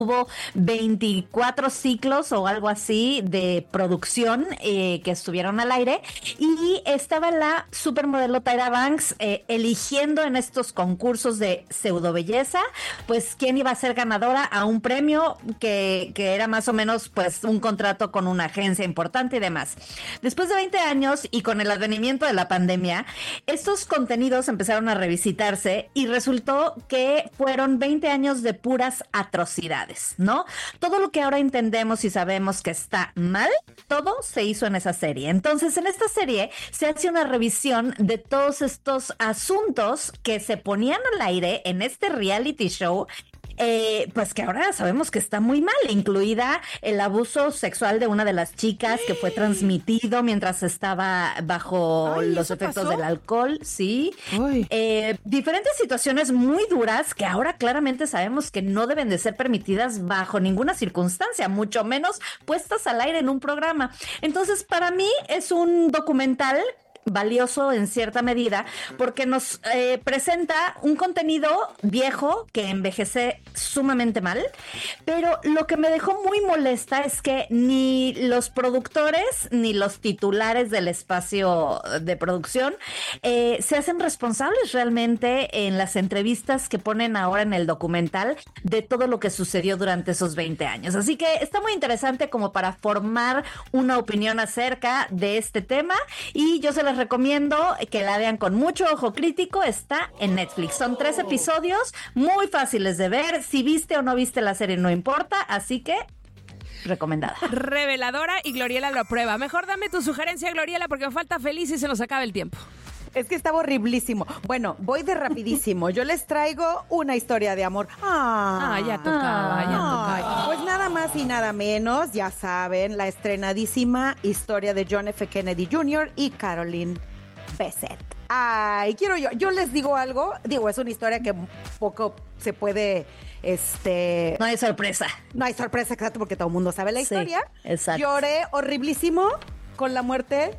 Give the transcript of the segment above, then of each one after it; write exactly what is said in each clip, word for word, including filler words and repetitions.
Hubo veinticuatro ciclos o algo así de producción eh, que estuvieron al aire y estaba la supermodelo Tyra Banks eh, eligiendo en estos concursos de pseudo belleza, pues quién iba a ser ganadora a un premio que, que era más o menos pues un contrato con una agencia importante y demás. Después de veinte años y con el advenimiento de la pandemia, estos contenidos empezaron a revisitarse y resultó que fueron veinte años de puras atrocidades, ¿no? Todo lo que ahora entendemos y sabemos que está mal, todo se hizo en esa serie. Entonces, en esta serie se hace una revisión de todos estos asuntos que se ponían al aire en este reality show. Eh, pues que ahora sabemos que está muy mal, incluida el abuso sexual de una de las chicas que fue transmitido mientras estaba bajo Ay, los ¿eso efectos pasó? del alcohol, sí. Eh, diferentes situaciones muy duras que ahora claramente sabemos que no deben de ser permitidas bajo ninguna circunstancia, mucho menos puestas al aire en un programa. Entonces, para mí es un documental valioso en cierta medida porque nos eh, presenta un contenido viejo que envejece sumamente mal, pero lo que me dejó muy molesta es que ni los productores ni los titulares del espacio de producción eh, se hacen responsables realmente en las entrevistas que ponen ahora en el documental de todo lo que sucedió durante esos veinte años. Así que está muy interesante como para formar una opinión acerca de este tema y yo se les recomiendo que la vean con mucho ojo crítico. Está en Netflix. Son tres episodios muy fáciles de ver. Si viste o no viste la serie no importa, así que recomendada. Reveladora y Gloriela lo aprueba. Mejor dame tu sugerencia, Gloriela, porque me falta feliz y se nos acaba el tiempo. Es que estaba horriblísimo. Bueno, voy de rapidísimo. Yo les traigo una historia de amor. Ah, Ah, ya tocaba, ya Ay, tocaba. pues nada más y nada menos, ya saben, la estrenadísima historia de John F. Kennedy junior y Caroline Bessette. Ay, quiero yo, yo les digo algo, digo, es una historia que poco se puede, este... No hay sorpresa. No hay sorpresa, exacto, porque todo el mundo sabe la Sí, historia. exacto. Lloré horriblísimo con la muerte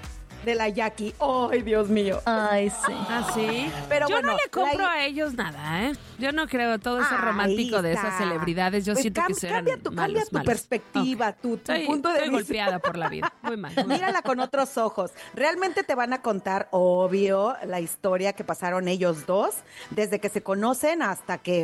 de la Jackie. ¡Ay, Dios mío! Ay, sí. ¿Ah, sí? Pero yo bueno, no le compro la- a ellos nada, ¿eh? Yo no creo todo eso Ahí romántico de está. esas celebridades. Yo Pues siento cam- que serán cambia tu, malos, cambia tu malos. perspectiva, Ok. tu, tu Estoy- punto de estoy vista. golpeada por la vida. Muy mal. muy mal. Mírala con otros ojos. Realmente te van a contar, obvio, la historia que pasaron ellos dos, desde que se conocen hasta que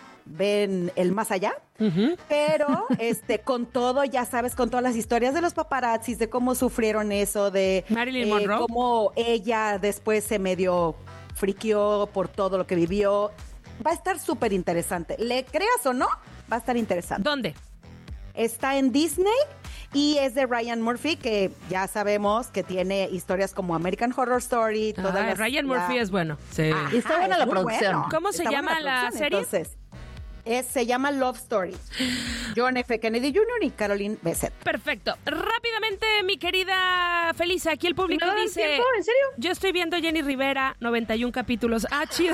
ven el más allá. Pero este con todo, ya sabes, con todas las historias de los paparazzis, de cómo sufrieron eso, de Marilyn Monroe. cómo ella después se medio friqueó por todo lo que vivió. Va a estar súper interesante. Le creas o no, va a estar interesante. ¿Dónde? Está en Disney y es de Ryan Murphy, que ya sabemos que tiene historias como American Horror Story. Todas Ah, las- Ryan la- Murphy es bueno. Sí. Ajá, Y está buena es la muy producción. ¿Cómo se Está buena llama la producción, serie? Entonces, es- se llama Love Story. John F. Kennedy junior y Caroline Bessette. Perfecto. Rápidamente, mi querida Felisa, aquí el público ¿Me dan dice... tiempo? ¿En serio? Yo estoy viendo Jenny Rivera, noventa y uno capítulos. Ah, chido.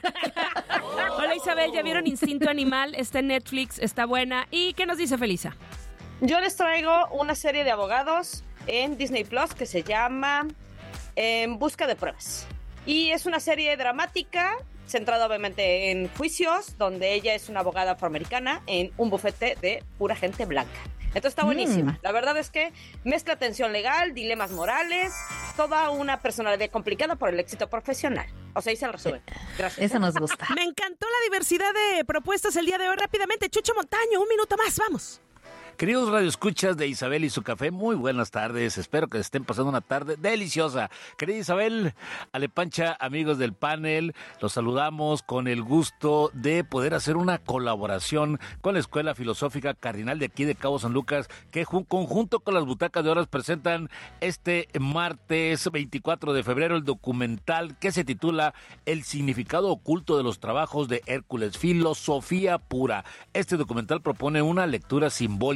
Hola, Isabel, ¿ya vieron Instinto Animal? Está en Netflix, está buena. ¿Y qué nos dice Felisa? Yo les traigo una serie de abogados en Disney Plus que se llama En Busca de Pruebas. Y es una serie dramática centrada obviamente en juicios, donde ella es una abogada afroamericana en un bufete de pura gente blanca. Entonces está buenísima. Mm. La verdad es que mezcla tensión legal, dilemas morales, toda una personalidad complicada por el éxito profesional. O sea, hice el resumen. Gracias. Eso nos gusta. Me encantó la diversidad de propuestas el día de hoy. Rápidamente, Chucho Montaño, un minuto más, vamos. Queridos radioescuchas de Isabel y su café, muy buenas tardes. Espero que estén pasando una tarde deliciosa. Querida Isabel, Alepancha, amigos del panel, los saludamos con el gusto de poder hacer una colaboración con la Escuela Filosófica Cardinal de aquí de Cabo San Lucas, que jun- conjunto con las Butacas de Horas presentan este martes veinticuatro de febrero el documental que se titula El significado oculto de los trabajos de Hércules, filosofía pura. Este documental propone una lectura simbólica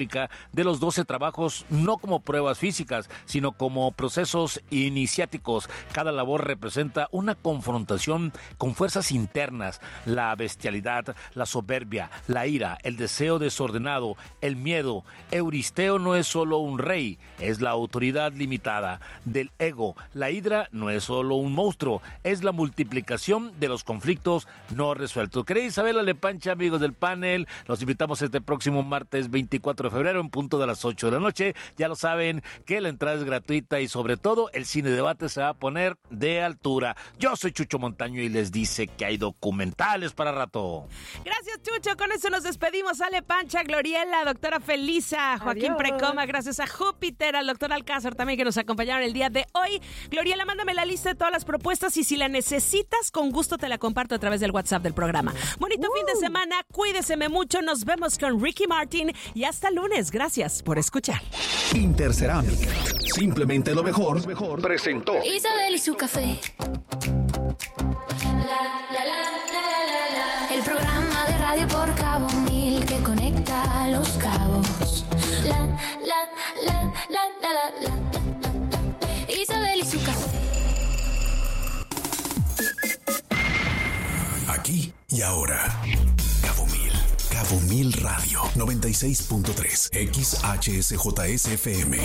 mecánica de los doce trabajos, no como pruebas físicas, sino como procesos iniciáticos. Cada labor representa una confrontación con fuerzas internas, la bestialidad, la soberbia, la ira, el deseo desordenado, el miedo. Euristeo no es solo un rey, es la autoridad limitada del ego. La hidra no es solo un monstruo, es la multiplicación de los conflictos no resueltos. Querida Isabel Alepancha, amigos del panel, los invitamos este próximo martes veinticuatro de febrero en punto de las ocho de la noche. Ya lo saben que la entrada es gratuita y sobre todo el cine debate se va a poner de altura. Yo soy Chucho Montaño y les dice que hay documentales para rato. Gracias, Chucho. Con eso nos despedimos. Ale Pancha, Gloriela, doctora Felisa, Joaquín Adiós. Precoma, gracias a Júpiter, al doctor Alcázar también que nos acompañaron el día de hoy. Gloriela, mándame la lista de todas las propuestas y si la necesitas, con gusto te la comparto a través del WhatsApp del programa. Bonito uh. fin de semana, cuídeseme mucho, nos vemos con Ricky Martin y hasta el lunes. Gracias por escuchar. Intercerámica, simplemente lo mejor, mejor presentó Isabel y su café. La, la, la, la, la, la. El programa de radio por Cabo Mil que conecta los cabos. La, la, la, la, la, la, la, la. Isabel y su café. Aquí y ahora. Cabo Mil. Cabo Mil Radio noventa y seis punto tres X H S J S F M.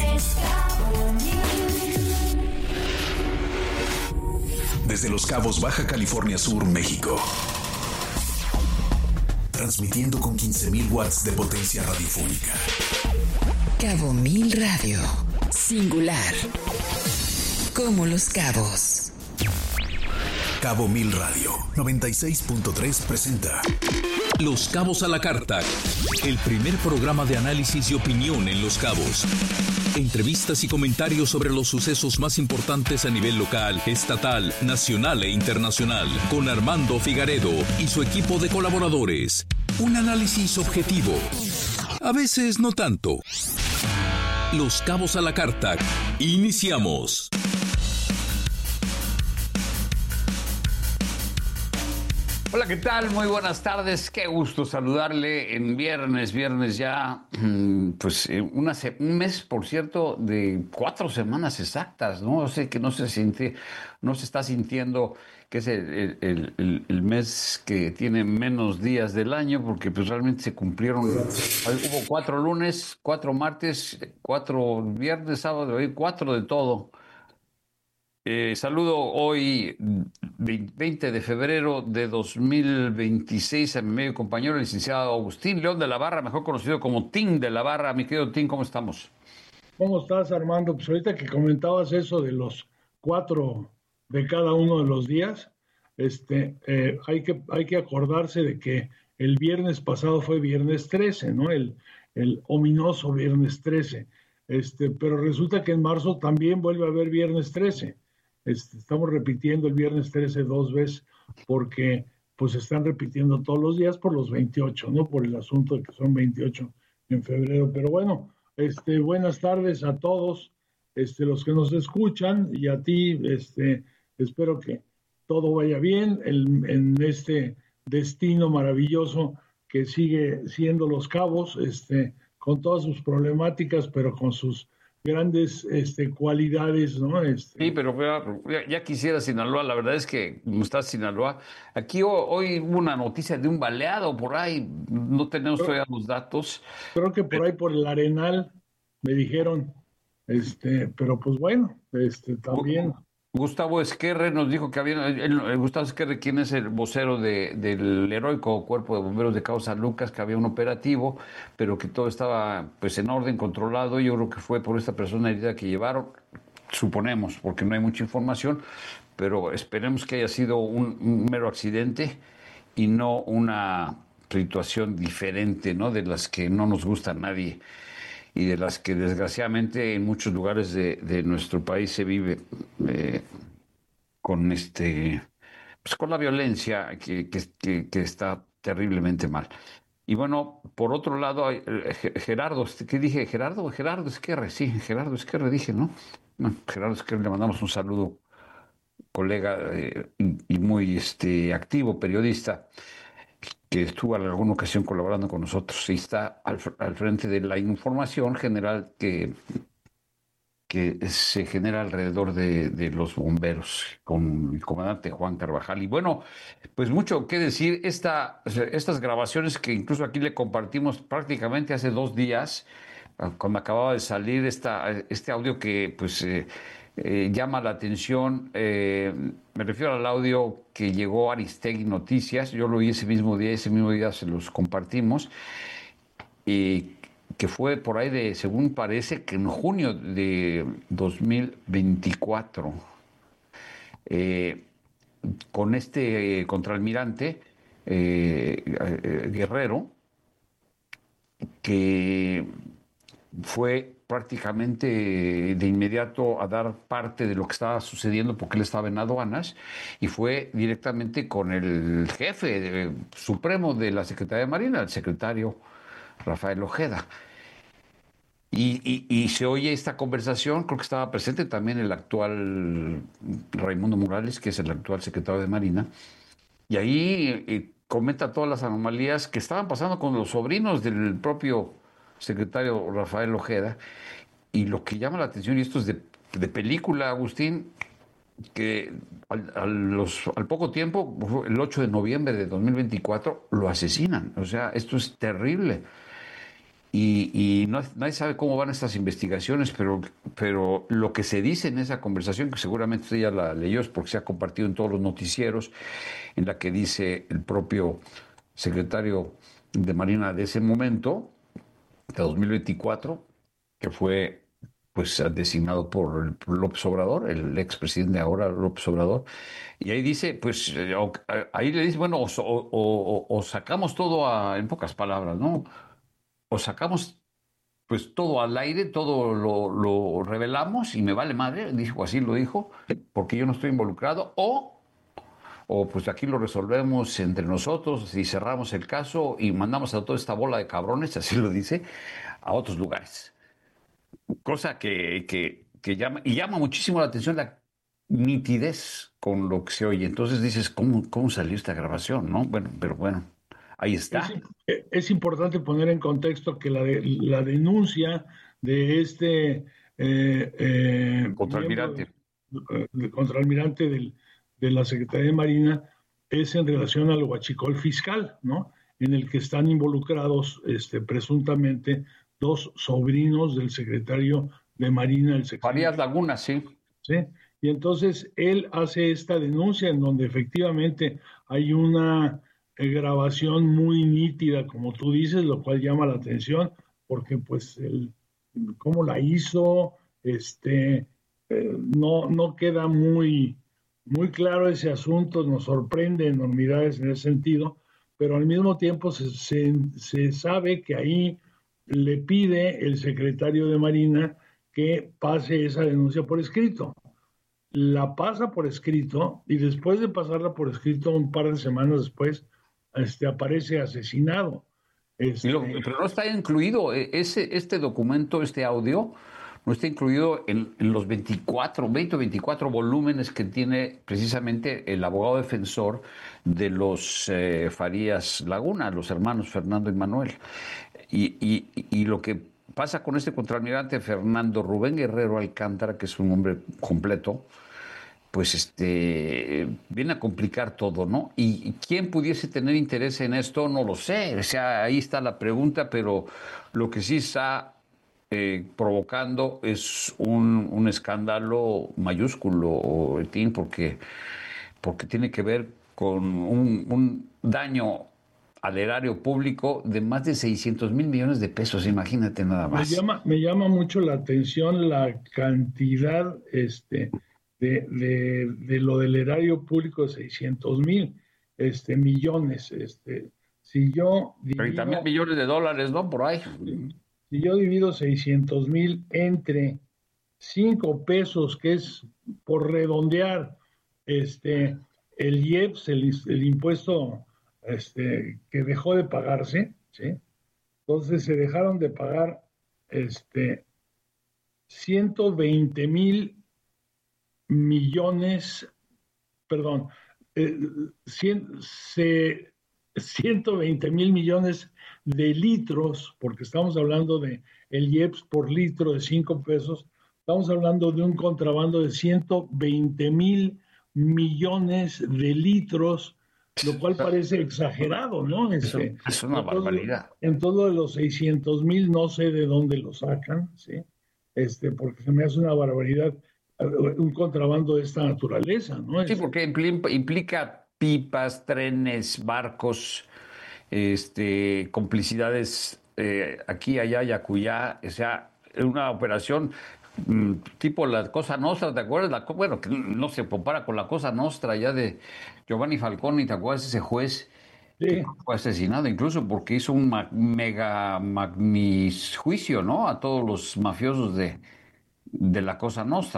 Desde Los Cabos, Baja California Sur, México. Transmitiendo con quince mil watts de potencia radiofónica. Cabo Mil Radio. Singular. Como Los Cabos. Cabo Mil Radio noventa y seis punto tres presenta Los Cabos a la Carta, el primer programa de análisis y opinión en Los Cabos. Entrevistas y comentarios sobre los sucesos más importantes a nivel local, estatal, nacional e internacional, con Armando Figaredo y su equipo de colaboradores. Un análisis objetivo, a veces no tanto. Los Cabos a la Carta. Iniciamos. Hola, ¿qué tal? Muy buenas tardes. Qué gusto saludarle en viernes, viernes ya, pues una se- un mes, por cierto, de cuatro semanas exactas, ¿no? O sea que no se siente, no se está sintiendo que es el, el, el, el mes que tiene menos días del año, porque pues realmente se cumplieron, hubo cuatro lunes, cuatro martes, cuatro viernes, sábado, y cuatro de todo. Eh, saludo hoy, veinte de febrero de dos mil veintiséis, a mi medio compañero, el licenciado Agustín León de la Barra, mejor conocido como Tim de la Barra. Mi querido Tim, ¿cómo estamos? ¿Cómo estás, Armando? Pues ahorita que comentabas eso de los cuatro de cada uno de los días, este, eh, hay que, hay que acordarse de que el viernes pasado fue viernes trece, ¿no? El, el ominoso viernes trece. Este, pero resulta que en marzo también vuelve a haber viernes trece. Este, estamos repitiendo el viernes trece dos veces porque pues están repitiendo todos los días por los veintiocho, ¿no? Por el asunto de que son veintiocho en febrero. Pero bueno, este, buenas tardes a todos, este, los que nos escuchan y a ti, este, espero que todo vaya bien en, en este destino maravilloso que sigue siendo Los Cabos, este, con todas sus problemáticas, pero con sus grandes este, cualidades, ¿no? Este... Sí, pero ya, ya quisiera Sinaloa, la verdad es que no está Sinaloa. Aquí hoy hubo una noticia de un baleado por ahí, no tenemos creo, todavía los datos. Creo que por ahí por el Arenal me dijeron, este, pero pues bueno, este, también... Gustavo Esquerre nos dijo que había, el, el Gustavo Esquerre, quien es el vocero de, del heroico Cuerpo de Bomberos de Cabo San Lucas, que había un operativo, pero que todo estaba pues en orden, controlado. Yo creo que fue por esta persona herida que llevaron, suponemos, porque no hay mucha información, pero esperemos que haya sido un, un mero accidente y no una situación diferente, ¿no? De las que no nos gusta a nadie y de las que desgraciadamente en muchos lugares de, de nuestro país se vive eh, con este pues con la violencia que, que, que, que está terriblemente mal. Y bueno, por otro lado, hay, Gerardo, ¿qué dije? Gerardo, Gerardo Esquerre, sí, Gerardo Esquerre dije, ¿no? Bueno, Gerardo Esquerre, le mandamos un saludo, colega eh, y, y muy este, activo, periodista, que estuvo en alguna ocasión colaborando con nosotros y está al, al frente de la información general que, que se genera alrededor de, de los bomberos con el comandante Juan Carvajal. Y bueno, pues mucho que decir, esta, estas grabaciones que incluso aquí le compartimos prácticamente hace dos días, cuando acababa de salir esta, este audio que pues eh, eh, llama la atención. Eh, me refiero al audio que llegó a Aristegui Noticias. Yo lo oí ese mismo día, ese mismo día se los compartimos, y que fue por ahí de, según parece, que en junio de dos mil veinticuatro, eh, con este eh, contraalmirante eh, eh, Guerrero, que fue prácticamente de inmediato a dar parte de lo que estaba sucediendo porque él estaba en aduanas, y fue directamente con el jefe de, supremo de la Secretaría de Marina, el secretario Rafael Ojeda. Y, y, y se oye esta conversación, creo que estaba presente también el actual Raimundo Morales, que es el actual secretario de Marina, y ahí eh, comenta todas las anomalías que estaban pasando con los sobrinos del propio secretario Rafael Ojeda. Y lo que llama la atención, y esto es de, de película, Agustín, que al, al, los, al poco tiempo, el ocho de noviembre de dos mil veinticuatro, lo asesinan. O sea, esto es terrible. Y, y no, nadie sabe cómo van estas investigaciones, pero, pero lo que se dice en esa conversación, que seguramente usted ya la leyó, es porque se ha compartido en todos los noticieros, en la que dice el propio secretario de Marina de ese momento, de dos mil veinticuatro, que fue pues designado por López Obrador, el expresidente ahora López Obrador, y ahí dice, pues, ahí le dice, bueno, o, o, o, o sacamos todo a, en pocas palabras, ¿no? O sacamos pues todo al aire, todo lo, lo revelamos y me vale madre, dijo, así lo dijo, porque yo no estoy involucrado, o, o pues aquí lo resolvemos entre nosotros y cerramos el caso y mandamos a toda esta bola de cabrones, así lo dice, a otros lugares. Cosa que, que, que llama, y llama muchísimo la atención la nitidez con lo que se oye. Entonces dices, ¿cómo, cómo salió esta grabación? ¿No? Bueno, pero bueno, ahí está. Es, es importante poner en contexto que la, de, la denuncia de este eh, eh, contraalmirante, de, de contraalmirante del, de la Secretaría de Marina es en relación al huachicol fiscal, ¿no? En el que están involucrados este, presuntamente dos sobrinos del secretario de Marina, el secretario Farías Laguna, sí. Sí, y entonces él hace esta denuncia en donde efectivamente hay una eh, grabación muy nítida, como tú dices, lo cual llama la atención, porque pues el, cómo la hizo, este, eh, no, no queda muy, muy claro ese asunto, nos sorprende enormidades en ese sentido, pero al mismo tiempo se, se, se sabe que ahí le pide el secretario de Marina que pase esa denuncia por escrito. La pasa por escrito y después de pasarla por escrito, un par de semanas después, este, aparece asesinado. Este... Lo, pero no está incluido ese, este documento, este audio, no está incluido en, en los veinticuatro, veinte o veinticuatro volúmenes que tiene precisamente el abogado defensor de los eh, Farías Laguna, los hermanos Fernando y Manuel. Y, y, y lo que pasa con este contraalmirante Fernando Rubén Guerrero Alcántara, que es un hombre completo, pues este viene a complicar todo, ¿no? Y, y quién pudiese tener interés en esto, no lo sé. O sea, ahí está la pregunta, pero lo que sí está eh, provocando es un, un escándalo mayúsculo, Tim, porque, porque tiene que ver con un, un daño al erario público de más de seiscientos mil millones de pesos, imagínate nada más. Me llama, me llama mucho la atención la cantidad este, de, de, de lo del erario público de seiscientos mil este, millones. Este, si yo divido, treinta mil millones de dólares, ¿no? Por ahí. Si yo divido seiscientos mil entre cinco pesos, que es por redondear este, el I E P S, el, el impuesto Este, que dejó de pagarse, ¿sí? Entonces se dejaron de pagar este, ciento veinte mil millones, perdón, eh, cien, se ciento veinte mil millones de litros, porque estamos hablando de el I E P S por litro de cinco pesos, estamos hablando de un contrabando de ciento veinte mil millones de litros, lo cual parece exagerado, ¿no? Este, Eso, es una entonces, barbaridad. En todo de los seiscientos mil, no sé de dónde lo sacan, ¿sí? Este, porque se me hace una barbaridad un contrabando de esta naturaleza, ¿no? Sí, porque impli- implica pipas, trenes, barcos, este, complicidades eh, aquí, allá y acullá, o sea, una operación mm, tipo la Cosa Nostra, ¿te acuerdas? La, co- bueno, que no se compara con la Cosa Nostra ya de Giovanni Falcone, ¿te acuerdas ese juez? Sí. Que fue asesinado incluso porque hizo un ma- mega magnis juicio, ¿no? A todos los mafiosos de, de la Cosa Nostra.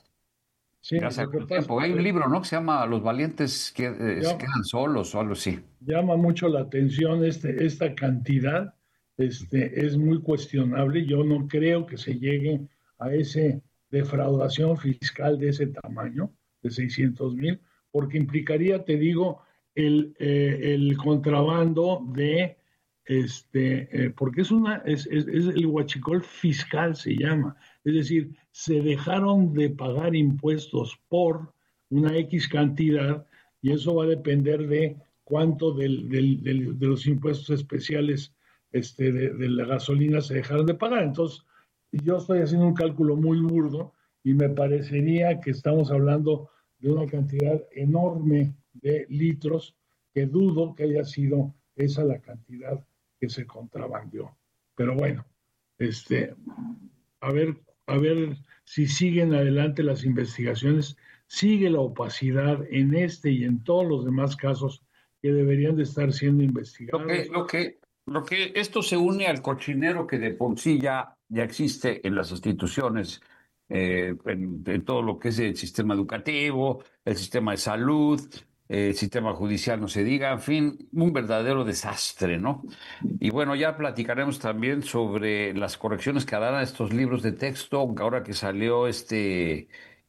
Sí, Ya hace lo que algún pasa tiempo. Hay es un que libro, ¿no? Que se llama Los valientes que eh, se Ya. quedan solos o algo así. llama mucho la atención este, esta cantidad, este, es muy cuestionable. Yo no creo que se llegue a esa defraudación fiscal de ese tamaño, de seiscientos mil, porque implicaría, te digo, el, eh, el contrabando de, este, eh, porque es, una, es, es, es el huachicol fiscal, se llama. Es decir, se dejaron de pagar impuestos por una X cantidad y eso va a depender de cuánto del, del, del, de los impuestos especiales este, de, de la gasolina se dejaron de pagar. Entonces, yo estoy haciendo un cálculo muy burdo y me parecería que estamos hablando de una cantidad enorme de litros que dudo que haya sido esa la cantidad que se contrabandeó. Pero bueno, este, a ver, a ver si siguen adelante las investigaciones, sigue la opacidad en este y en todos los demás casos que deberían de estar siendo investigados. Lo que, lo que, lo que esto se une al cochinero que de por sí ya, ya existe en las instituciones, eh, en, en todo lo que es el sistema educativo, el sistema de salud, eh, el sistema judicial, no se diga, en fin, un verdadero desastre, ¿no? Y bueno, ya platicaremos también sobre las correcciones que harán a estos libros de texto, aunque ahora que salió este,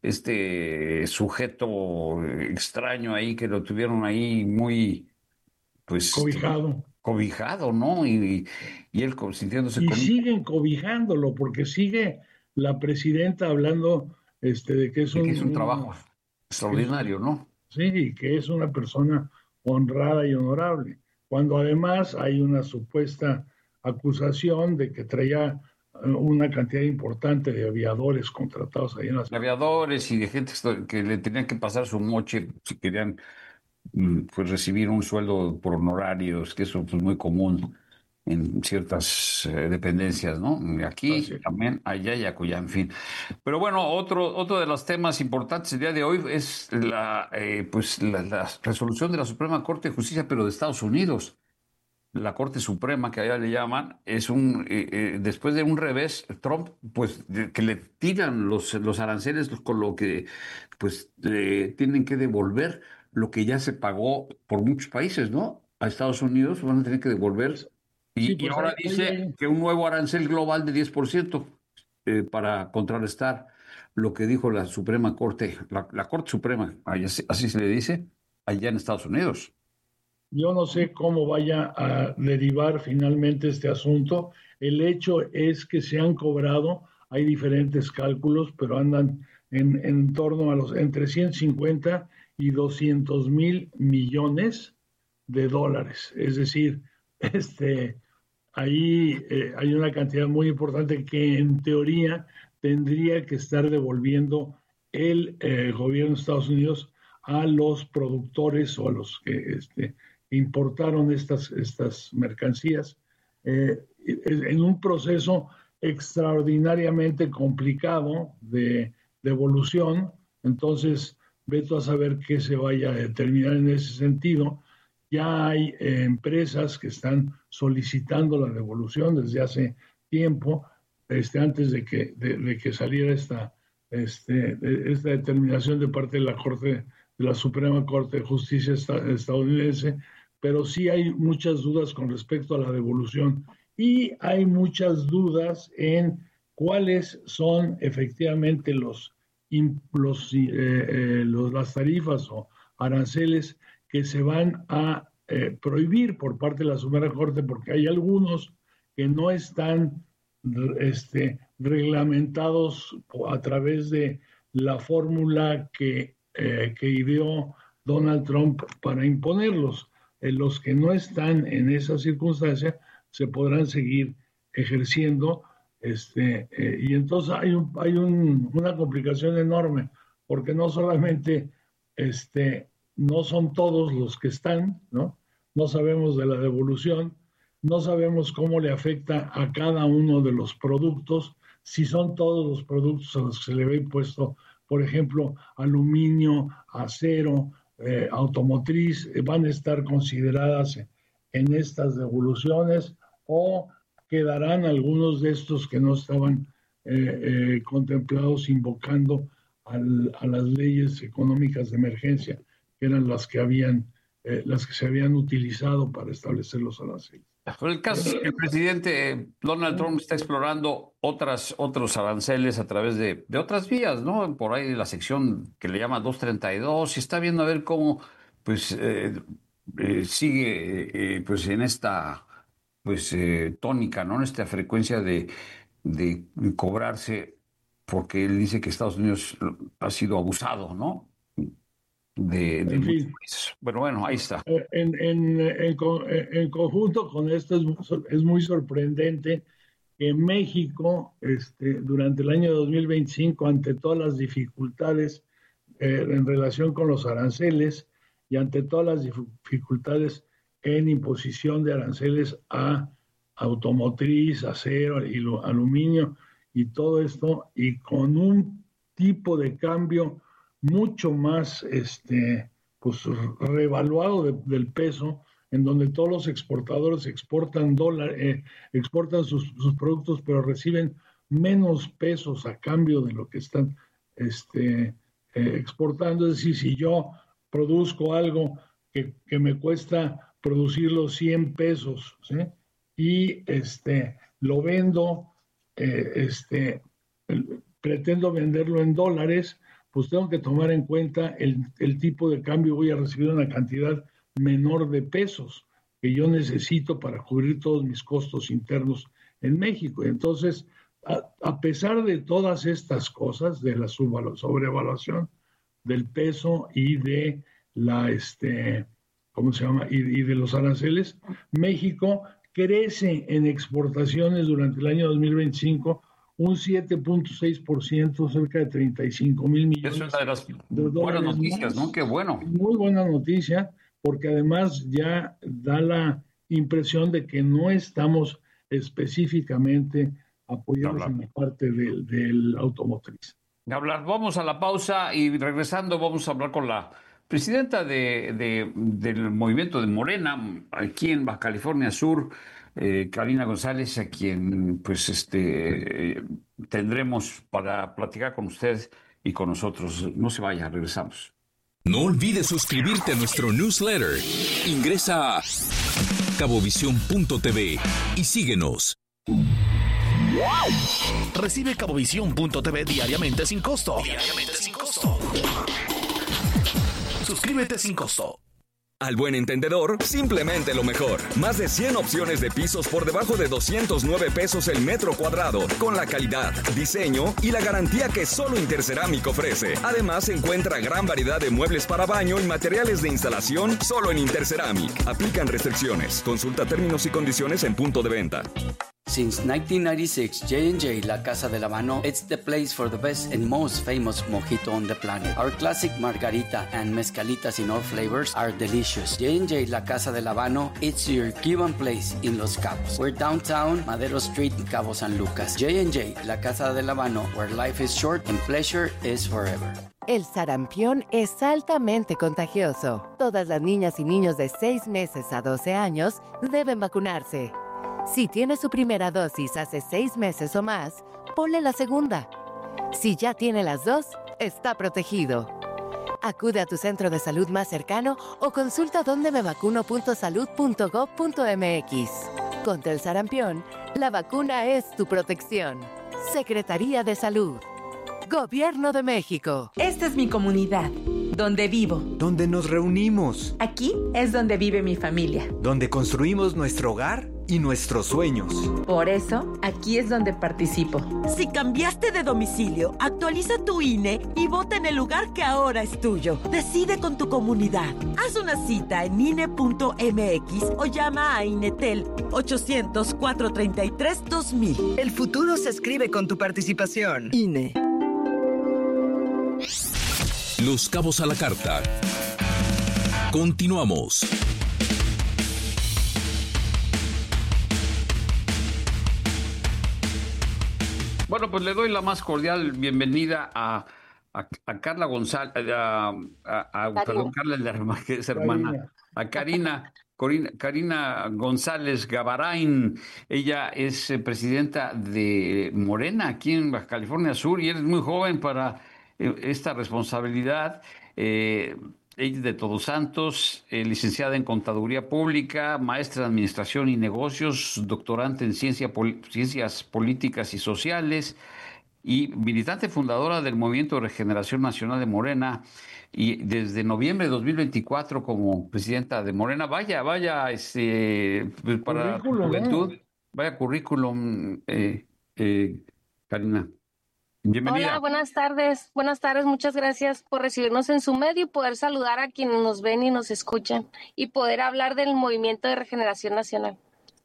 este sujeto extraño ahí, que lo tuvieron ahí muy, pues... Cobijado. Cobijado, ¿no? Y, y él co- sintiéndose Y con... siguen cobijándolo porque sigue la presidenta hablando este, de que es de un, que es un un- trabajo extraordinario, ¿no? sí, y que es una persona honrada y honorable, cuando además hay una supuesta acusación de que traía eh, una cantidad importante de aviadores contratados ahí en las... De aviadores y de gente esto- que le tenían que pasar su moche si querían mm, pues recibir un sueldo por honorarios, que eso es muy común en ciertas eh, dependencias, ¿no? Aquí Así es. también, allá y acullá, en fin. Pero bueno, otro, otro de los temas importantes el día de hoy es la, eh, pues la, la resolución de la Suprema Corte de Justicia, pero de Estados Unidos. La Corte Suprema, que allá le llaman, es un, eh, eh, después de un revés, Trump, pues, de- que le tiran los, los aranceles con lo que, pues, eh, tienen que devolver lo que ya se pagó por muchos países, ¿no? A Estados Unidos van a tener que devolver. Y, Sí, y pues ahora ahí- ahí dice hay- que un nuevo arancel global de diez por ciento eh, para contrarrestar lo que dijo la Suprema Corte, la, la Corte Suprema, allá se- así se le dice, allá en Estados Unidos. Yo no sé cómo vaya a derivar finalmente este asunto. El hecho es que se han cobrado, hay diferentes cálculos, pero andan en, en torno a los entre ciento cincuenta y doscientos mil millones de dólares. Es decir, este, ahí eh, hay una cantidad muy importante que en teoría tendría que estar devolviendo el eh, gobierno de Estados Unidos a los productores o a los que este, importaron estas, estas mercancías eh, en un proceso extraordinariamente complicado de devolución. Entonces, veto a saber qué se vaya a determinar en ese sentido. Ya hay eh, empresas que están solicitando la devolución desde hace tiempo, este, antes de que, de, de que saliera esta, este, esta determinación de parte de la Corte, de la Suprema Corte de Justicia estadounidense, pero sí hay muchas dudas con respecto a la devolución y hay muchas dudas en cuáles son efectivamente los, los, eh, eh, los las tarifas o aranceles que se van a eh, prohibir por parte de la Suprema Corte, porque hay algunos que no están este, reglamentados a través de la fórmula que, eh, que ideó Donald Trump para imponerlos. Eh, los que no están en esa circunstancia se podrán seguir ejerciendo, este, eh, y entonces hay, un, hay un, una complicación enorme, porque no solamente este, no son todos los que están, ¿no? No sabemos de la devolución, no sabemos cómo le afecta a cada uno de los productos, si son todos los productos a los que se le ve impuesto, por ejemplo, aluminio, acero, eh, automotriz, eh, van a estar consideradas en estas devoluciones, o quedarán algunos de estos que no estaban eh, eh, contemplados invocando al, a las leyes económicas de emergencia, que eran las que habían, eh, las que se habían utilizado para establecer los aranceles. Por el caso es que el presidente Donald Trump está explorando otras, otros aranceles a través de, de otras vías, ¿no? Por ahí la sección que le llama doscientos treinta y dos, y está viendo a ver cómo pues eh, eh, sigue eh, pues en esta pues eh, tónica, ¿no? En esta frecuencia de, de cobrarse, porque él dice que Estados Unidos ha sido abusado, ¿no? De, de en fin. Bueno, bueno, ahí está. En, en, en, en conjunto con esto es, es muy sorprendente que México, este, durante el año dos mil veinticinco, ante todas las dificultades eh, en relación con los aranceles y ante todas las dificultades en imposición de aranceles a automotriz, acero y lo, aluminio y todo esto, y con un tipo de cambio mucho más este, pues, revaluado de, del peso, en donde todos los exportadores exportan dólar, eh, exportan sus, sus productos, pero reciben menos pesos a cambio de lo que están este, eh, exportando. Es decir, si yo produzco algo que, que me cuesta producirlo cien pesos, ¿sí? Y este, lo vendo, eh, este, pretendo venderlo en dólares, pues tengo que tomar en cuenta el, el tipo de cambio, voy a recibir una cantidad menor de pesos que yo necesito para cubrir todos mis costos internos en México. Entonces, a, a pesar de todas estas cosas, de la sobrevaluación del peso y de la, este, ¿cómo se llama? Y, y de los aranceles, México crece en exportaciones durante el año dos mil veinticinco un siete punto seis por ciento, cerca de treinta y cinco mil millones. Eso es una de las de buenas noticias, ¿no? Qué bueno. Muy buena noticia, porque además ya da la impresión de que no estamos específicamente apoyados en la parte del, del automotriz. Hablar, vamos a la pausa y regresando vamos a hablar con la presidenta de, de, del movimiento de Morena aquí en Baja California Sur, Eh, Karina González, a quien pues este eh, tendremos para platicar con usted y con nosotros. No se vaya, regresamos. No olvides suscribirte a nuestro newsletter. Ingresa a cabovisión punto t v y síguenos. Recibe cabovisión punto t v diariamente sin costo. Diariamente sin costo. Suscríbete sin costo. Al buen entendedor, simplemente lo mejor. Más de cien opciones de pisos por debajo de doscientos nueve pesos el metro cuadrado, con la calidad, diseño y la garantía que solo Intercerámica ofrece. Además, se encuentra gran variedad de muebles para baño y materiales de instalación solo en Intercerámica. Aplican restricciones. Consulta términos y condiciones en punto de venta. Since nineteen ninety-six, J and J La Casa del Habano, it's the place for the best and most famous mojito on the planet. Our classic margarita and mezcalitas in all flavors are delicious. J and J La Casa del Habano, it's your Cuban place in Los Cabos. We're downtown, Madero Street, Cabo San Lucas. J and J La Casa del Habano, where life is short and pleasure is forever. El sarampión es altamente contagioso. Todas las niñas y niños de seis meses a doce años deben vacunarse. Si tiene su primera dosis hace seis meses o más, ponle la segunda. Si ya tiene las dos, está protegido. Acude a tu centro de salud más cercano o consulta donde me vacuno punto salud punto gov punto m x. Contra el sarampión, la vacuna es tu protección. Secretaría de Salud. Gobierno de México. Esta es mi comunidad. donde vivo. Donde nos reunimos. Aquí es donde vive mi familia. Donde construimos nuestro hogar y nuestros sueños. Por eso, aquí es donde participo. Si cambiaste de domicilio, actualiza tu I N E y vota en el lugar que ahora es tuyo. Decide con tu comunidad. Haz una cita en I N E punto M X o llama a INETEL ochocientos, cuatrocientos treinta y tres, dos mil. El futuro se escribe con tu participación. I N E. Los Cabos a la Carta. Continuamos. Bueno, pues le doy la más cordial bienvenida a, a, a Carla González, a, a, a perdón, Carla es la hermana, que es hermana, Karina. a Karina, Corina, Karina González Gavarain. Ella es eh, presidenta de Morena aquí en Baja California Sur y eres muy joven para eh, esta responsabilidad. Eh, Ella es de Todos Santos, eh, licenciada en Contaduría Pública, maestra en Administración y Negocios, doctorante en Ciencia, Pol- Ciencias Políticas y Sociales y militante fundadora del Movimiento de Regeneración Nacional de Morena y desde noviembre de dos mil veinticuatro como presidenta de Morena. Vaya, vaya, este, pues para tu juventud, ¿no? Vaya currículum, eh, eh, Karina. Bienvenida. Hola, buenas tardes. Buenas tardes, muchas gracias por recibirnos en su medio y poder saludar a quienes nos ven y nos escuchan y poder hablar del Movimiento de Regeneración Nacional.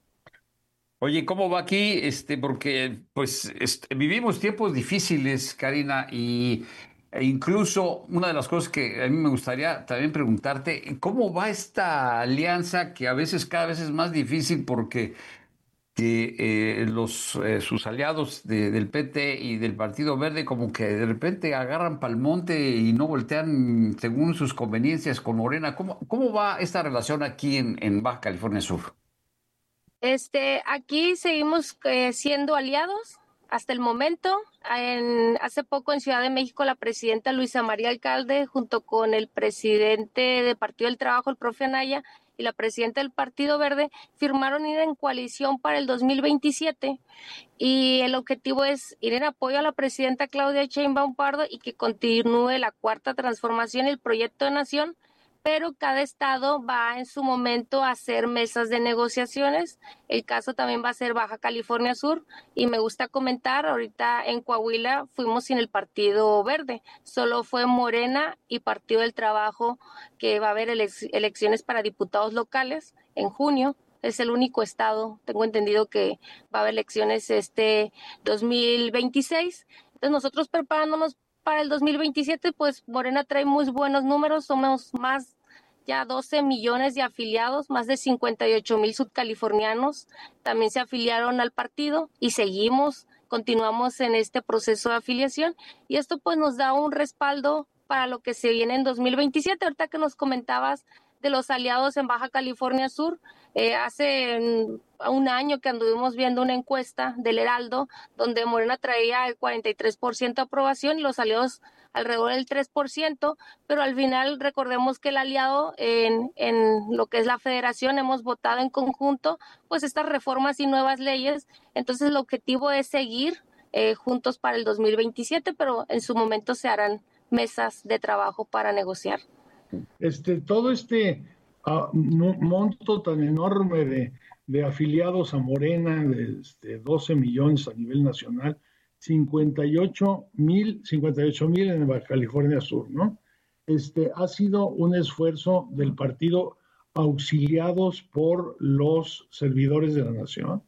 Oye, ¿cómo va aquí? Este, porque pues este, vivimos tiempos difíciles, Karina, y e incluso una de las cosas que a mí me gustaría también preguntarte, ¿cómo va esta alianza que a veces cada vez es más difícil porque que eh, los eh, sus aliados de, del P T y del Partido Verde como que de repente agarran pa'l monte y no voltean según sus conveniencias con Morena? ¿Cómo, cómo va esta relación aquí en, en Baja California Sur? Este, aquí seguimos eh, siendo aliados hasta el momento. En, hace poco en Ciudad de México la presidenta Luisa María Alcalde junto con el presidente del Partido del Trabajo, el profe Anaya, y la presidenta del Partido Verde firmaron ir en coalición para el dos mil veintisiete y el objetivo es ir en apoyo a la presidenta Claudia Sheinbaum Pardo y que continúe la cuarta transformación y el proyecto de nación, pero cada estado va en su momento a hacer mesas de negociaciones. El caso también va a ser Baja California Sur y me gusta comentar, ahorita en Coahuila fuimos sin el Partido Verde, solo fue Morena y Partido del Trabajo, que va a haber elec- elecciones para diputados locales en junio. Es el único estado, tengo entendido, que va a haber elecciones este dos mil veintiséis. Entonces nosotros preparándonos para el dos mil veintisiete, pues Morena trae muy buenos números, somos más ya doce millones de afiliados, más de cincuenta y ocho mil sudcalifornianos también se afiliaron al partido y seguimos, continuamos en este proceso de afiliación y esto pues nos da un respaldo para lo que se viene en dos mil veintisiete. Ahorita que nos comentabas de los aliados en Baja California Sur, eh, hace un año que anduvimos viendo una encuesta del Heraldo donde Morena traía el cuarenta y tres por ciento de aprobación y los aliados alrededor del tres por ciento, pero al final recordemos que el aliado en, en lo que es la federación hemos votado en conjunto pues estas reformas y nuevas leyes, entonces el objetivo es seguir eh, juntos para el dos mil veintisiete, pero en su momento se harán mesas de trabajo para negociar. Este, todo este uh, monto tan enorme de, de afiliados a Morena, de este, doce millones a nivel nacional, cincuenta y ocho mil en Baja California Sur, ¿no? Este, ha sido un esfuerzo del partido auxiliados por los servidores de la nación.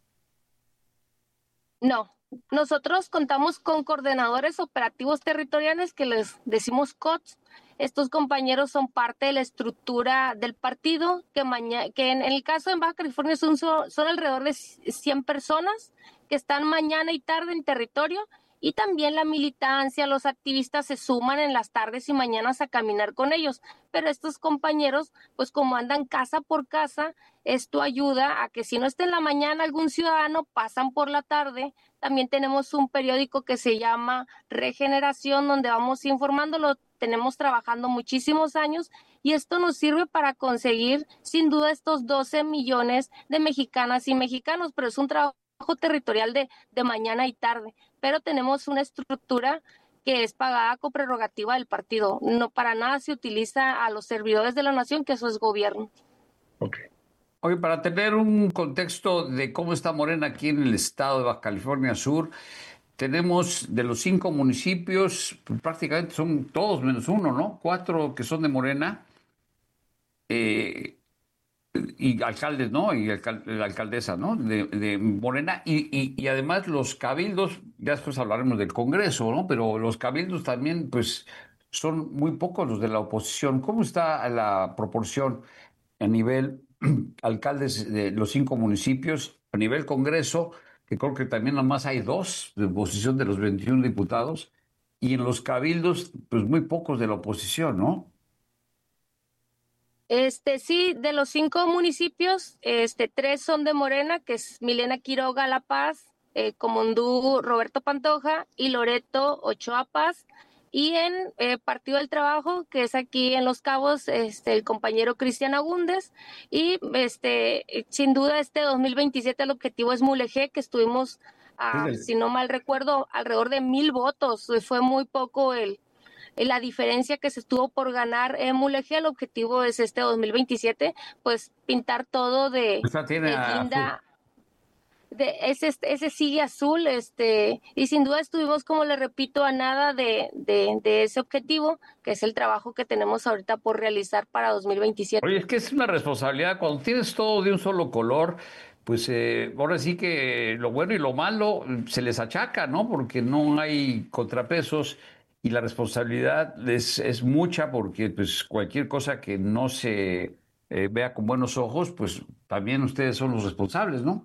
No, nosotros contamos con coordinadores operativos territoriales que les decimos C O Ts. Estos compañeros son parte de la estructura del partido, que, maña, que en, en el caso de Baja California son, son alrededor de cien personas que están mañana y tarde en territorio, y también la militancia, los activistas se suman en las tardes y mañanas a caminar con ellos. Pero estos compañeros, pues como andan casa por casa, esto ayuda a que si no está en la mañana algún ciudadano, pasan por la tarde. También tenemos un periódico que se llama Regeneración, donde vamos informándolo. Tenemos trabajando muchísimos años y esto nos sirve para conseguir sin duda estos doce millones de mexicanas y mexicanos, pero es un trabajo territorial de, de mañana y tarde, pero tenemos una estructura que es pagada con prerrogativa del partido. No, para nada se utiliza a los servidores de la nación, que eso es gobierno. Oye, para tener un contexto de cómo está Morena aquí en el estado de Baja California Sur, tenemos de los cinco municipios, pues, prácticamente son todos menos uno, ¿no? Cuatro que son de Morena. Eh, y alcaldes, ¿no? Y alcal la alcaldesa, ¿no? De, de Morena. Y, y, y además los cabildos, ya después hablaremos del Congreso, ¿no? Pero los cabildos también, pues, son muy pocos los de la oposición. ¿Cómo está la proporción a nivel alcaldes de los cinco municipios, a nivel Congreso, que creo que también nomás hay dos de oposición de los veintiún diputados, y en los cabildos, pues muy pocos de la oposición, ¿no? Este, sí, de los cinco municipios, este, tres son de Morena, que es Milena Quiroga La Paz, eh, Comondú Roberto Pantoja y Loreto Ochoa Paz. Y en eh, Partido del Trabajo, que es aquí en Los Cabos, este, el compañero Cristian Agúndez. Y este, sin duda este dos mil veintisiete el objetivo es Mulegé, que estuvimos, a, sí, si no mal recuerdo, alrededor de mil votos. Fue muy poco el... la diferencia que se estuvo por ganar en Mulegé. El objetivo es este dos mil veintisiete, pues pintar todo de, de guinda, de ese, ese sigue azul, este, y sin duda estuvimos, como le repito, a nada de, de, de ese objetivo, que es el trabajo que tenemos ahorita por realizar para dos mil veintisiete. Oye, es que es una responsabilidad, cuando tienes todo de un solo color, pues eh, ahora sí que lo bueno y lo malo se les achaca, ¿no? Porque no hay contrapesos. Y la responsabilidad es, es mucha, porque pues cualquier cosa que no se eh, vea con buenos ojos, pues también ustedes son los responsables, ¿no?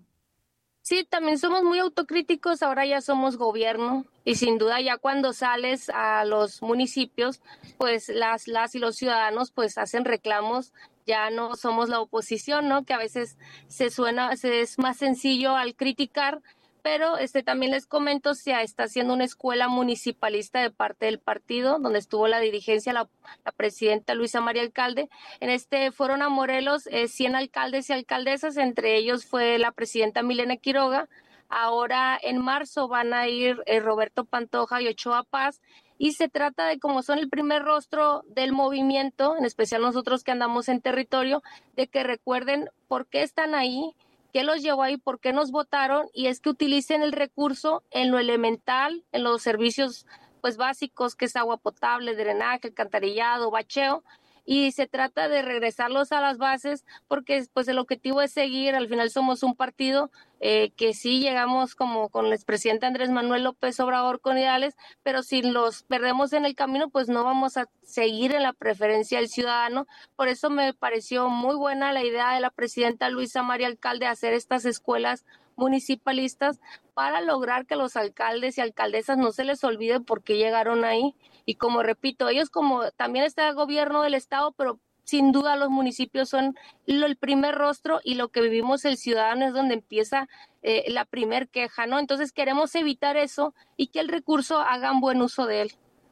Sí, también somos muy autocríticos, ahora ya somos gobierno y sin duda ya cuando sales a los municipios, pues las, las y los ciudadanos pues hacen reclamos, ya no somos la oposición, ¿no? Que a veces se suena, se es más sencillo al criticar. Pero este, también les comento, se está haciendo una escuela municipalista de parte del partido, donde estuvo la dirigencia, la, la presidenta Luisa María Alcalde. En este fueron a Morelos eh, cien alcaldes y alcaldesas, entre ellos fue la presidenta Milena Quiroga. Ahora en marzo van a ir eh, Roberto Pantoja y Ochoa Paz. Y se trata de, como son el primer rostro del movimiento, en especial nosotros que andamos en territorio, de que recuerden por qué están ahí, qué los llevó ahí, por qué nos votaron, y es que utilicen el recurso en lo elemental, en los servicios pues básicos, que es agua potable, drenaje, alcantarillado, bacheo, y se trata de regresarlos a las bases, porque pues el objetivo es seguir. Al final somos un partido eh, que sí llegamos como con el expresidente Andrés Manuel López Obrador con ideales, pero si los perdemos en el camino, pues no vamos a seguir en la preferencia del ciudadano. Por eso me pareció muy buena la idea de la presidenta Luisa María Alcalde hacer estas escuelas municipalistas para lograr que los alcaldes y alcaldesas no se les olvide por qué llegaron ahí. Y como repito, ellos como también está el gobierno del estado, pero sin duda los municipios son lo, el primer rostro, y lo que vivimos el ciudadano es donde empieza eh, la primer queja, ¿no? Entonces queremos evitar eso y que el recurso hagan buen uso de él.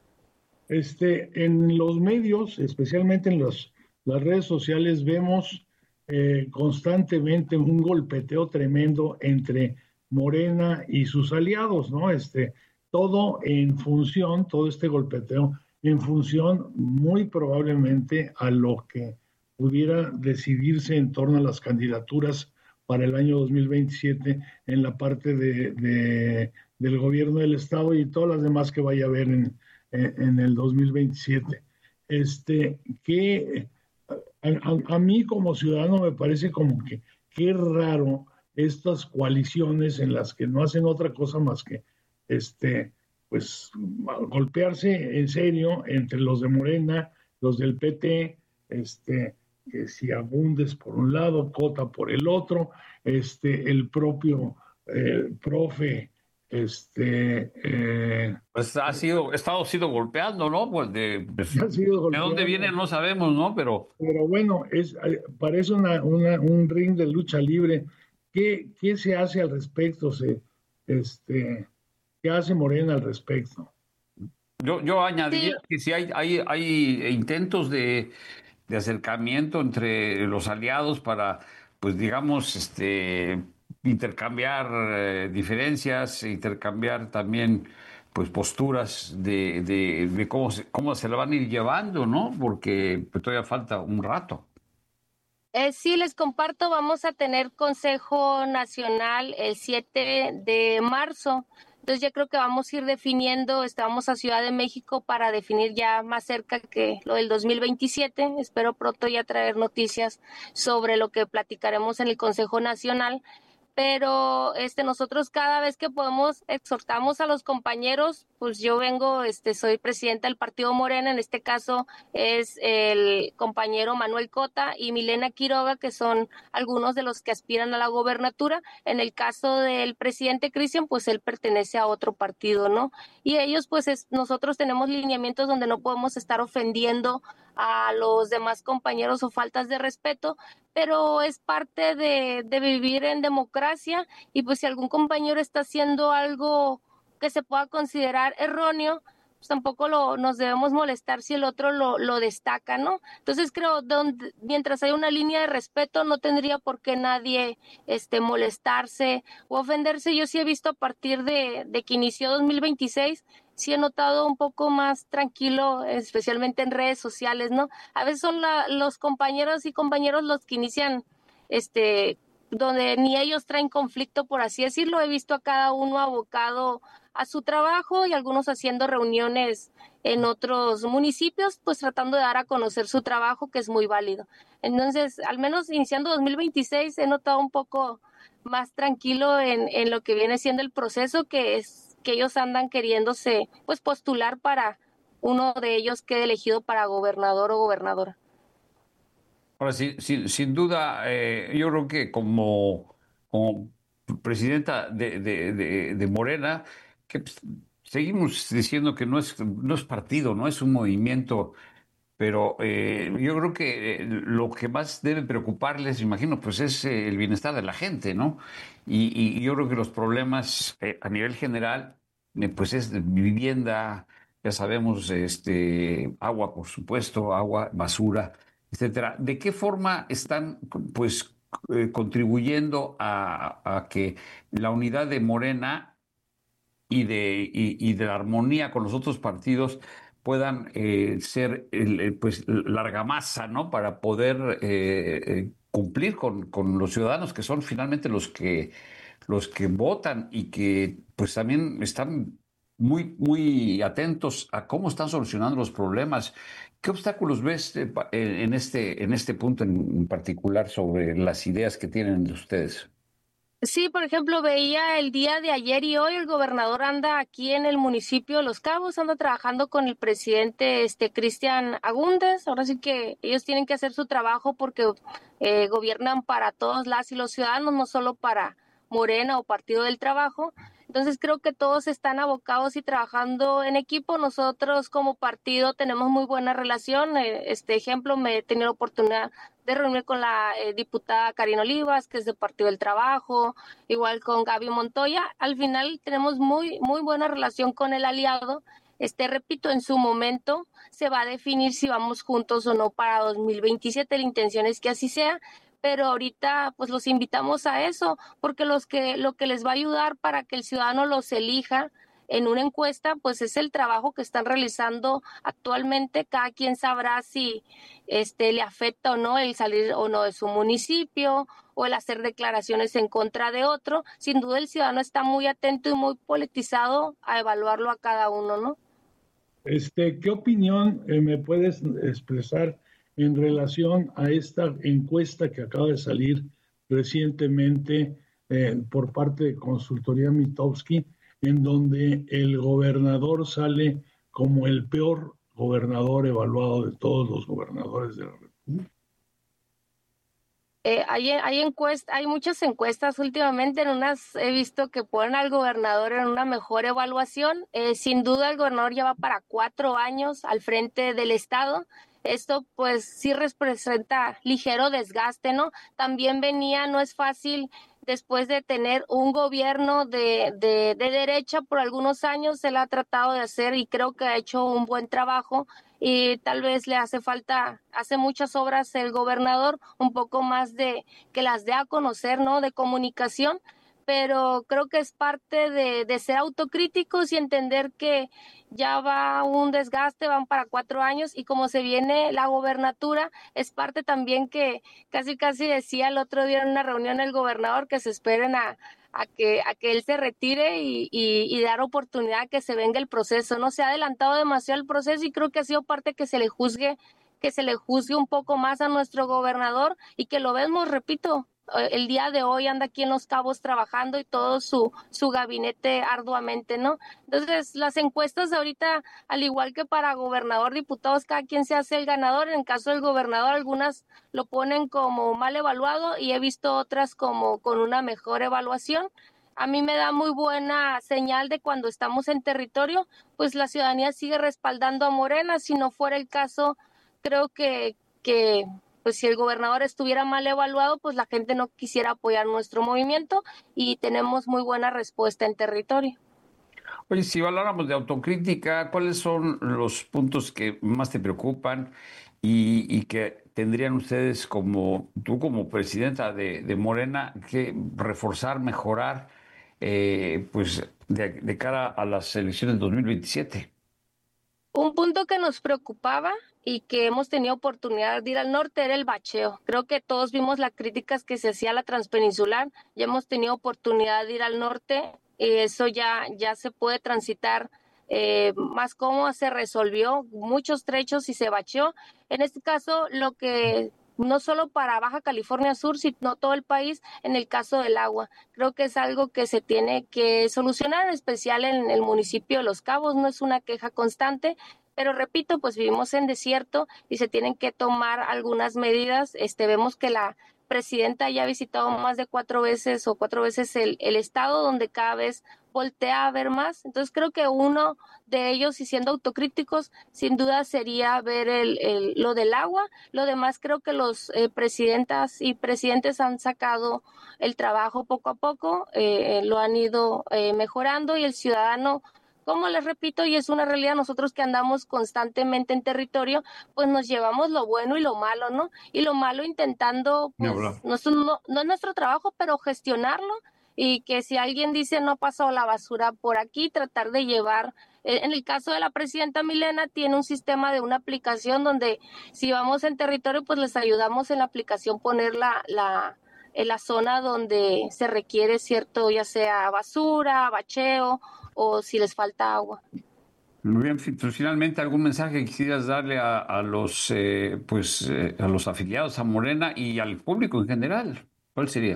Este, en los medios, especialmente en los, las redes sociales, vemos eh, constantemente un golpeteo tremendo entre Morena y sus aliados, ¿no? Este, todo en función, todo este golpeteo, en función muy probablemente a lo que pudiera decidirse en torno a las candidaturas para el año dos mil veintisiete en la parte de, de, del gobierno del estado y todas las demás que vaya a haber en, en, en el dos mil veintisiete. Este, que a, a, a mí como ciudadano me parece como que qué raro estas coaliciones en las que no hacen otra cosa más que este, pues golpearse en serio entre los de Morena, los del P T, este, que si Agúndez por un lado, Cota por el otro, este, el propio eh, profe, este, eh, pues ha sido, ha estado sido golpeando, ¿no? Pues de, pues, ha sido golpeando. De dónde viene no sabemos, ¿no? Pero, pero bueno, es, parece una, una, un ring de lucha libre. ¿Qué, qué se hace al respecto? Se, este, ¿Qué hace Morena al respecto? Yo, yo añadiría sí. que si hay, hay, hay intentos de, de acercamiento entre los aliados para, pues digamos, este, intercambiar eh, diferencias, intercambiar también pues posturas de, de, de cómo, se, cómo se la van a ir llevando, ¿no? Porque pues, todavía falta un rato. Eh, sí, les comparto, vamos a tener Consejo Nacional el siete de marzo. Entonces ya creo que vamos a ir definiendo, estamos a Ciudad de México para definir ya más cerca que lo del dos mil veintisiete. Espero pronto ya traer noticias sobre lo que platicaremos en el Consejo Nacional. Pero este nosotros cada vez que podemos exhortamos a los compañeros, pues yo vengo, este soy presidenta del Partido Morena, en este caso es el compañero Manuel Cota y Milena Quiroga, que son algunos de los que aspiran a la gobernatura. En el caso del presidente Cristian, pues él pertenece a otro partido, ¿no? Y ellos, pues es, nosotros tenemos lineamientos donde no podemos estar ofendiendo a los demás compañeros o faltas de respeto, pero es parte de, de vivir en democracia y pues si algún compañero está haciendo algo que se pueda considerar erróneo, pues tampoco lo, nos debemos molestar si el otro lo, lo destaca, ¿no? Entonces creo donde mientras hay una línea de respeto no tendría por qué nadie este, molestarse o ofenderse. Yo sí he visto a partir de, de que inició dos mil veintiséis, sí he notado un poco más tranquilo, especialmente en redes sociales, ¿no? A veces son la, los compañeros y compañeros los que inician, este, donde ni ellos traen conflicto, por así decirlo. He visto a cada uno abocado a su trabajo y algunos haciendo reuniones en otros municipios, pues tratando de dar a conocer su trabajo, que es muy válido. Entonces, al menos iniciando dos mil veintiséis, he notado un poco más tranquilo en, en lo que viene siendo el proceso, que es que ellos andan queriéndose pues postular para uno de ellos quede elegido para gobernador o gobernadora. Ahora, sí, sí, sin duda, eh, yo creo que como, como presidenta de, de, de, de Morena, que pues, seguimos diciendo que no es, no es partido, no es un movimiento, pero eh, yo creo que eh, lo que más debe preocuparles, imagino, pues es eh, el bienestar de la gente, ¿no? Y, y yo creo que los problemas eh, a nivel general, eh, pues es vivienda, ya sabemos, este, agua, por supuesto, agua, basura, etcétera. ¿De qué forma están, pues, eh, contribuyendo a, a que la unidad de Morena y de, y, y de la armonía con los otros partidos puedan eh, ser el, pues la argamasa, ¿no? Para poder eh, eh, cumplir con, con los ciudadanos que son finalmente los que los que votan y que pues también están muy muy atentos a cómo están solucionando los problemas. ¿Qué obstáculos ves eh, en este en este punto en particular sobre las ideas que tienen ustedes? Sí, por ejemplo, veía el día de ayer y hoy el gobernador anda aquí en el municipio de Los Cabos, anda trabajando con el presidente este Cristian Agúndez. Ahora sí que ellos tienen que hacer su trabajo porque eh, gobiernan para todos las y los ciudadanos, no solo para Morena o Partido del Trabajo. Entonces creo que todos están abocados y trabajando en equipo. Nosotros como partido tenemos muy buena relación. Este ejemplo, me he tenido la oportunidad de reunir con la eh, diputada Karina Olivas, que es del Partido del Trabajo, igual con Gaby Montoya. Al final tenemos muy, muy buena relación con el aliado. Este, repito, en su momento se va a definir si vamos juntos o no para dos mil veintisiete. La intención es que así sea. Pero ahorita pues los invitamos a eso, porque los que, lo que les va a ayudar para que el ciudadano los elija en una encuesta, pues es el trabajo que están realizando actualmente. Cada quien sabrá si este, le afecta o no el salir o no de su municipio o el hacer declaraciones en contra de otro. Sin duda el ciudadano está muy atento y muy politizado a evaluarlo a cada uno, ¿no? Este, ¿qué opinión eh, me puedes expresar en relación a esta encuesta que acaba de salir recientemente eh, por parte de Consultoría Mitofsky, en donde el gobernador sale como el peor gobernador evaluado de todos los gobernadores de la República? Eh, hay, hay, encuesta, hay muchas encuestas últimamente, en unas he visto que ponen al gobernador en una mejor evaluación. Eh, sin duda el gobernador ya va para cuatro años al frente del estado. Esto pues sí representa ligero desgaste, ¿no? También venía, no es fácil después de tener un gobierno de, de, de derecha por algunos años, él ha tratado de hacer y creo que ha hecho un buen trabajo y tal vez le hace falta, hace muchas obras el gobernador, un poco más de que las dé a conocer, ¿no? De comunicación. pero creo que es parte de, de ser autocríticos y entender que ya va un desgaste, van para cuatro años y como se viene la gobernatura, es parte también que casi casi decía el otro día en una reunión el gobernador que se esperen a, a, que, a que él se retire y, y, y dar oportunidad a que se venga el proceso. No se ha adelantado demasiado el proceso y creo que ha sido parte que se le juzgue, que se le juzgue un poco más a nuestro gobernador y que lo vemos, repito, el día de hoy anda aquí en Los Cabos trabajando y todo su, su gabinete arduamente, ¿no? Entonces, las encuestas ahorita, al igual que para gobernador, diputados, cada quien se hace el ganador. En el caso del gobernador, algunas lo ponen como mal evaluado y he visto otras como con una mejor evaluación. A mí me da muy buena señal de cuando estamos en territorio, pues la ciudadanía sigue respaldando a Morena. Si no fuera el caso, creo que... que pues si el gobernador estuviera mal evaluado, pues la gente no quisiera apoyar nuestro movimiento y tenemos muy buena respuesta en territorio. Oye, si habláramos de autocrítica, ¿cuáles son los puntos que más te preocupan y, y que tendrían ustedes como, tú como presidenta de, de Morena, que reforzar, mejorar, eh, pues de, de cara a las elecciones del dos mil veintisiete? Un punto que nos preocupaba y que hemos tenido oportunidad de ir al norte era el bacheo. Creo que todos vimos las críticas que se hacía a la transpeninsular, ya hemos tenido oportunidad de ir al norte y eso ya, ya se puede transitar eh, más cómodo, se resolvió muchos trechos y se bacheó. En este caso, lo que no solo para Baja California Sur, sino todo el país, en el caso del agua. Creo que es algo que se tiene que solucionar, en especial en el municipio de Los Cabos, no es una queja constante, pero repito, pues vivimos en desierto y se tienen que tomar algunas medidas. Este, vemos que la presidenta ya ha visitado más de cuatro veces o cuatro veces el, el estado, donde cada vez voltea a ver más. Entonces creo que uno de ellos, y siendo autocríticos, sin duda sería ver el, el, lo del agua. Lo demás creo que los eh, presidentas y presidentes han sacado el trabajo poco a poco, eh, lo han ido eh, mejorando y el ciudadano, como les repito, y es una realidad, nosotros que andamos constantemente en territorio, pues nos llevamos lo bueno y lo malo, ¿no? Y lo malo intentando, pues, no, es, no, no es nuestro trabajo, pero gestionarlo, y que si alguien dice no ha pasado la basura por aquí, tratar de llevar, en el caso de la presidenta Milena, tiene un sistema de una aplicación donde si vamos en territorio, pues les ayudamos en la aplicación poner la, la, en la zona donde se requiere cierto, ya sea basura, bacheo, o si les falta agua. Muy bien, pues finalmente algún mensaje que quisieras darle a, a los eh, pues eh, a los afiliados a Morena y al público en general. ¿Cuál sería?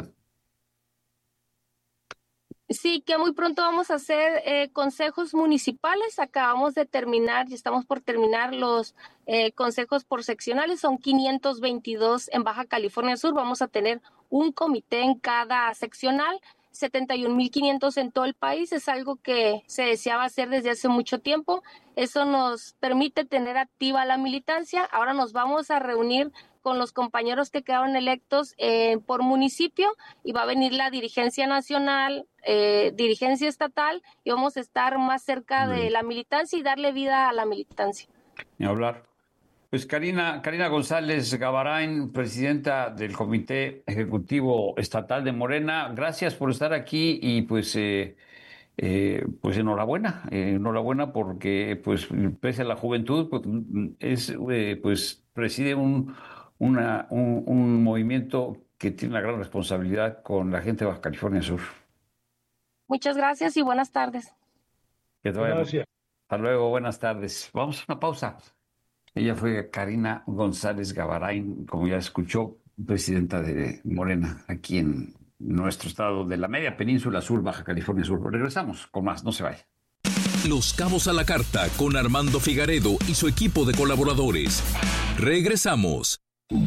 Sí, que muy pronto vamos a hacer eh, consejos municipales. Acabamos de terminar y estamos por terminar los eh, consejos por seccionales. Son quinientos veintidós en Baja California Sur. Vamos a tener un comité en cada seccional. setenta y un mil quinientos en todo el país, es algo que se deseaba hacer desde hace mucho tiempo. Eso nos permite tener activa la militancia. Ahora nos vamos a reunir con los compañeros que quedaron electos eh, por municipio y va a venir la dirigencia nacional, eh, dirigencia estatal y vamos a estar más cerca de la militancia y darle vida a la militancia. Ni hablar. Pues Karina, Karina González Gavarain, presidenta del Comité Ejecutivo Estatal de Morena, gracias por estar aquí y pues eh, eh, pues enhorabuena, eh, enhorabuena porque pues pese a la juventud pues, es eh, pues preside un, una, un, un movimiento que tiene una gran responsabilidad con la gente de Baja California Sur. Muchas gracias y buenas tardes. Que te vaya. Gracias. Hasta luego, buenas tardes. Vamos a una pausa. Ella fue Karina González Gavarain, como ya escuchó, presidenta de Morena aquí en nuestro estado de la media península sur, Baja California Sur. Regresamos con más, no se vaya. Los Cabos a la Carta con Armando Figaredo y su equipo de colaboradores. Regresamos.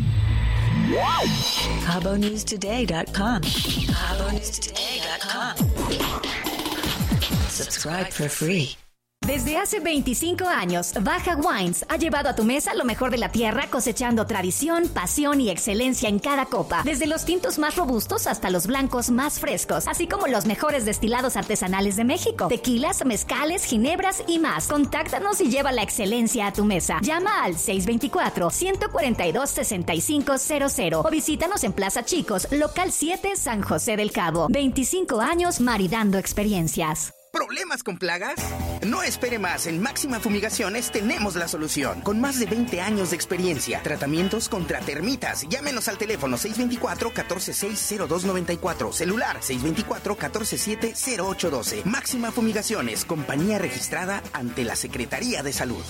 Cabo News Today dot com. Cabo News Today dot com. Subscribe for free. Desde hace veinticinco años, Baja Wines ha llevado a tu mesa lo mejor de la tierra, cosechando tradición, pasión y excelencia en cada copa. Desde los tintos más robustos hasta los blancos más frescos, así como los mejores destilados artesanales de México, tequilas, mezcales, ginebras y más. Contáctanos y lleva la excelencia a tu mesa. Llama al seis dos cuatro, uno cuatro dos, seis cinco cero cero o visítanos en Plaza Chicos, local siete, San José del Cabo. veinticinco años maridando experiencias. ¿Problemas con plagas? No espere más. En Máxima Fumigaciones tenemos la solución. Con más de veinte años de experiencia. Tratamientos contra termitas. Llámenos al teléfono seis dos cuatro, uno cuatro seis, cero dos nueve cuatro. Celular seis dos cuatro, uno cuatro siete, cero ocho uno dos. Máxima Fumigaciones. Compañía registrada ante la Secretaría de Salud.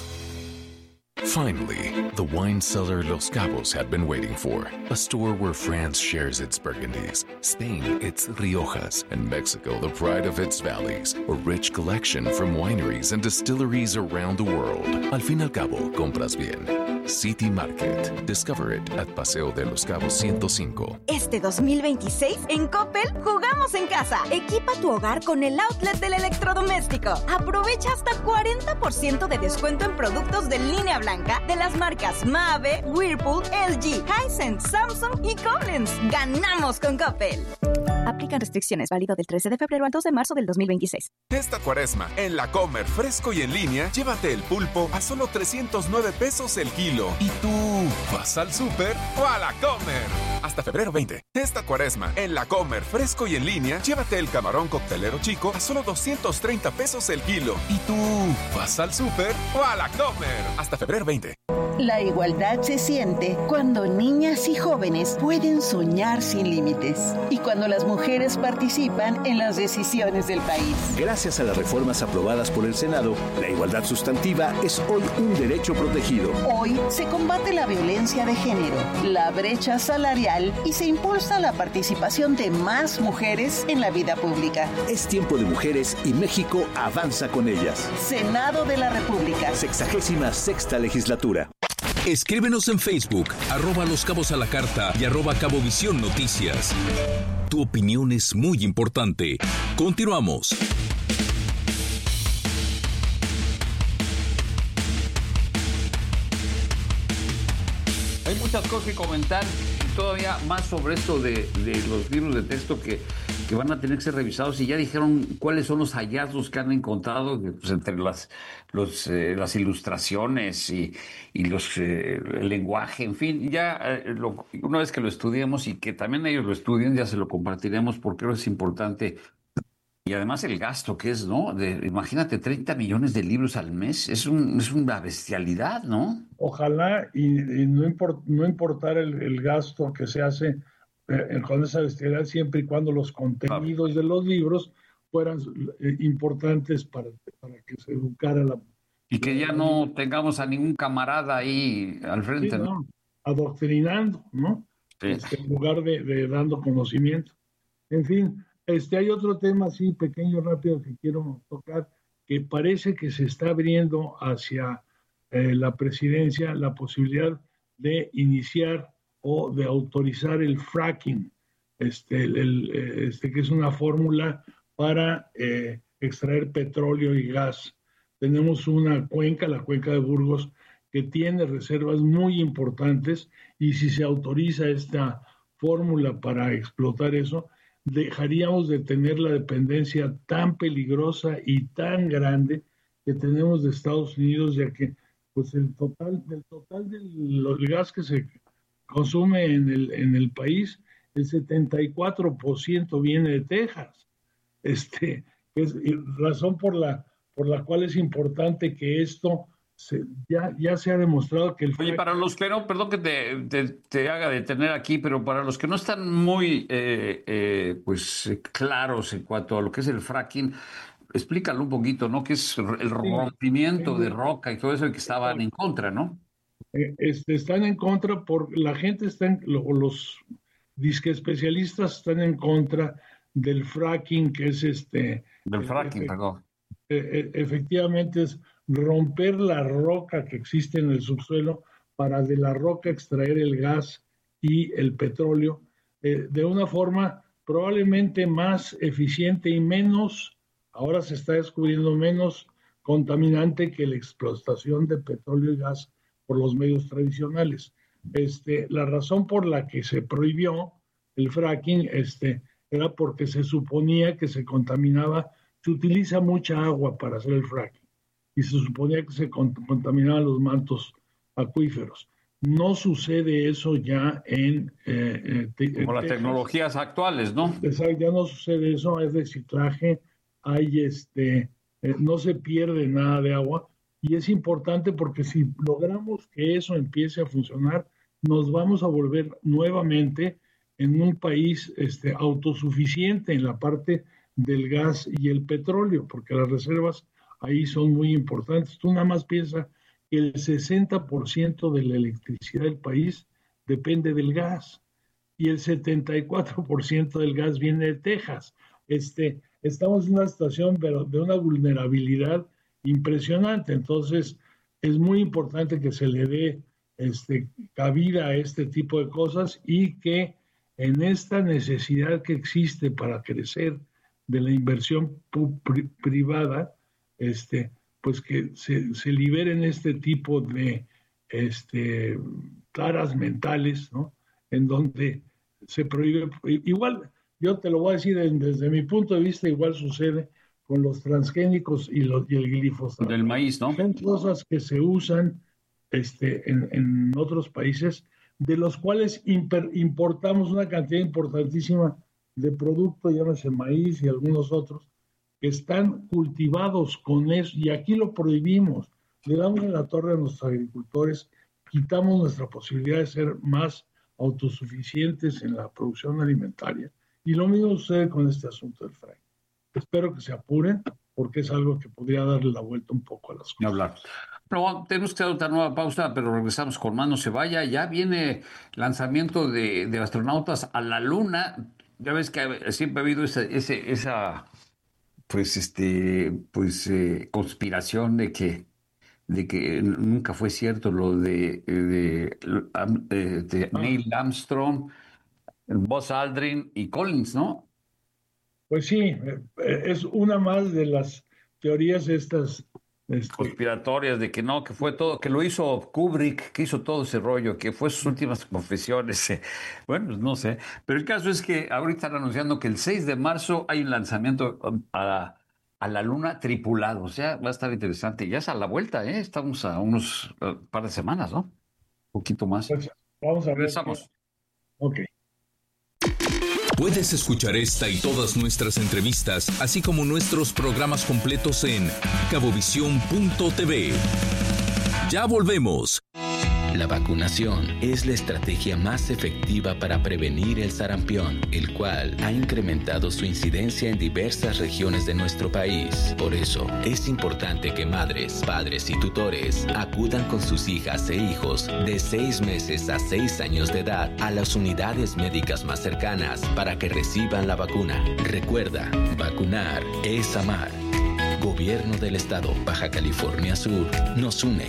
Finally, the wine cellar Los Cabos had been waiting for. A store where France shares its Burgundies, Spain its Riojas, and Mexico the pride of its valleys. A rich collection from wineries and distilleries around the world. Al fin y al cabo, compras bien. City Market. Discover it at Paseo de Los Cabos ciento cinco. Este dos mil veintiséis, en Coppel, jugamos en casa. Equipa tu hogar con el outlet del electrodoméstico. Aprovecha hasta cuarenta por ciento de descuento en productos de línea blanca de las marcas Mave, Whirlpool, L G, Hisense, Samsung y Collins. ¡Ganamos con Coppel! Aplican restricciones. Válido del trece de febrero al dos de marzo del dos mil veintiséis. Esta cuaresma, en La Comer, fresco y en línea, llévate el pulpo a solo trescientos nueve pesos el kilo. ¿Y tú vas al súper o a La Comer? Hasta febrero veinte. Esta cuaresma, en La Comer, fresco y en línea, llévate el camarón coctelero chico a solo doscientos treinta pesos el kilo. ¿Y tú vas al súper o a La Comer? Hasta febrero veinte. La igualdad se siente cuando niñas y jóvenes pueden soñar sin límites y cuando las mujeres participan en las decisiones del país. Gracias a las reformas aprobadas por el Senado, la igualdad sustantiva es hoy un derecho protegido. Hoy se combate la violencia de género, la brecha salarial y se impulsa la participación de más mujeres en la vida pública. Es tiempo de mujeres y México avanza con ellas. Senado de la República. Sexagésima sexta legislatura. Escríbenos en Facebook, arroba Los Cabos a la Carta y arroba Cabovisión Noticias. Tu opinión es muy importante. Continuamos. Hay muchas cosas que comentar, todavía más sobre esto de, de los libros de texto que, que van a tener que ser revisados, y ya dijeron cuáles son los hallazgos que han encontrado, pues, entre las, los, eh, las ilustraciones y, y los, eh, el lenguaje, en fin, ya eh, lo, una vez que lo estudiemos y que también ellos lo estudien, ya se lo compartiremos porque creo que es importante. Y además el gasto que es, ¿no? De, imagínate, treinta millones de libros al mes, es, un, es una bestialidad, ¿no? Ojalá y, y no, import, no importar el, el gasto que se hace eh, con esa bestialidad, siempre y cuando los contenidos de los libros fueran eh, importantes para, para que se educara la... Y que ya no tengamos a ningún camarada ahí al frente, sí, ¿no? ¿no? Adoctrinando, ¿no? Sí. Este, en lugar de, de dando conocimiento. En fin... Este, hay otro tema así pequeño, rápido, que quiero tocar, que parece que se está abriendo hacia eh, la presidencia la posibilidad de iniciar o de autorizar el fracking, este, el, el, este, que es una fórmula para eh, extraer petróleo y gas. Tenemos una cuenca, la cuenca de Burgos, que tiene reservas muy importantes, y si se autoriza esta fórmula para explotar eso, dejaríamos de tener la dependencia tan peligrosa y tan grande que tenemos de Estados Unidos, ya que pues el total del total del gas que se consume en el en el país, el setenta y cuatro por ciento viene de Texas. Este es razón por la por la cual es importante que esto Se, ya, ya se ha demostrado que el... Oye, para los que no, perdón que te, te, te haga detener aquí, pero para los que no están muy eh, eh, pues claros en cuanto a lo que es el fracking, explícalo un poquito, ¿no? Que es el rompimiento sí, sí, de roca y todo eso, que estaban en contra, ¿no? Este, están en contra, por la gente está en, los disque especialistas están en contra del fracking, que es este... Del fracking, perdón. Eh, efectivamente es romper la roca que existe en el subsuelo para de la roca extraer el gas y el petróleo eh, de una forma probablemente más eficiente y menos, ahora se está descubriendo, menos contaminante que la explotación de petróleo y gas por los medios tradicionales. Este, la razón por la que se prohibió el fracking este, era porque se suponía que se contaminaba, se utiliza mucha agua para hacer el fracking y se suponía que se contaminaban los mantos acuíferos. No sucede eso ya en... Eh, te, Como las tecnologías actuales, ¿no? Exacto, ya no sucede eso, hay reciclaje, hay este, eh, no se pierde nada de agua, y es importante porque si logramos que eso empiece a funcionar, nos vamos a volver nuevamente en un país este, autosuficiente en la parte del gas y el petróleo, porque las reservas ahí son muy importantes. Tú nada más piensa que el sesenta por ciento de la electricidad del país depende del gas y el setenta y cuatro por ciento del gas viene de Texas. Este, estamos en una situación pero de una vulnerabilidad impresionante, entonces es muy importante que se le dé este, cabida a este tipo de cosas y que en esta necesidad que existe para crecer de la inversión pri- privada, este, pues que se, se liberen este tipo de este, taras mentales, ¿no? En donde se prohíbe, igual, yo te lo voy a decir desde mi punto de vista, igual sucede con los transgénicos y, los, y el glifosato. Del maíz, ¿no? Son cosas que se usan este, en, en otros países, de los cuales imper, importamos una cantidad importantísima de productos, llámese maíz y algunos otros, que están cultivados con eso, y aquí lo prohibimos. Le damos en la torre a nuestros agricultores, quitamos nuestra posibilidad de ser más autosuficientes en la producción alimentaria. Y lo mismo sucede con este asunto del fracking. Espero que se apuren, porque es algo que podría darle la vuelta un poco a las cosas. Hablar. Pero tenemos que dar otra nueva pausa, pero regresamos con más, no se vaya. Ya viene lanzamiento de, de astronautas a la Luna. Ya ves que siempre ha habido esa, ese, esa pues, este, pues, eh, conspiración de que, de que nunca fue cierto lo de, de, de, de Neil Armstrong, Buzz Aldrin y Collins, ¿no? Pues sí, es una más de las teorías estas este... conspiratorias de que no, que fue todo, que lo hizo Kubrick, que hizo todo ese rollo, que fue sus últimas confesiones. Bueno, pues no sé. Pero el caso es que ahorita están anunciando que el seis de marzo hay un lanzamiento a, a la Luna tripulado. O sea, va a estar interesante. Ya es a la vuelta, ¿eh? Estamos a unos uh, par de semanas, ¿no? Un poquito más. Pues vamos a ver. Regresamos. Ok. Puedes escuchar esta y todas nuestras entrevistas, así como nuestros programas completos en cabovisión punto t v. Ya volvemos. La vacunación es la estrategia más efectiva para prevenir el sarampión, el cual ha incrementado su incidencia en diversas regiones de nuestro país. Por eso, es importante que madres, padres y tutores acudan con sus hijas e hijos de seis meses a seis años de edad a las unidades médicas más cercanas para que reciban la vacuna. Recuerda, vacunar es amar. Gobierno del Estado Baja California Sur nos une.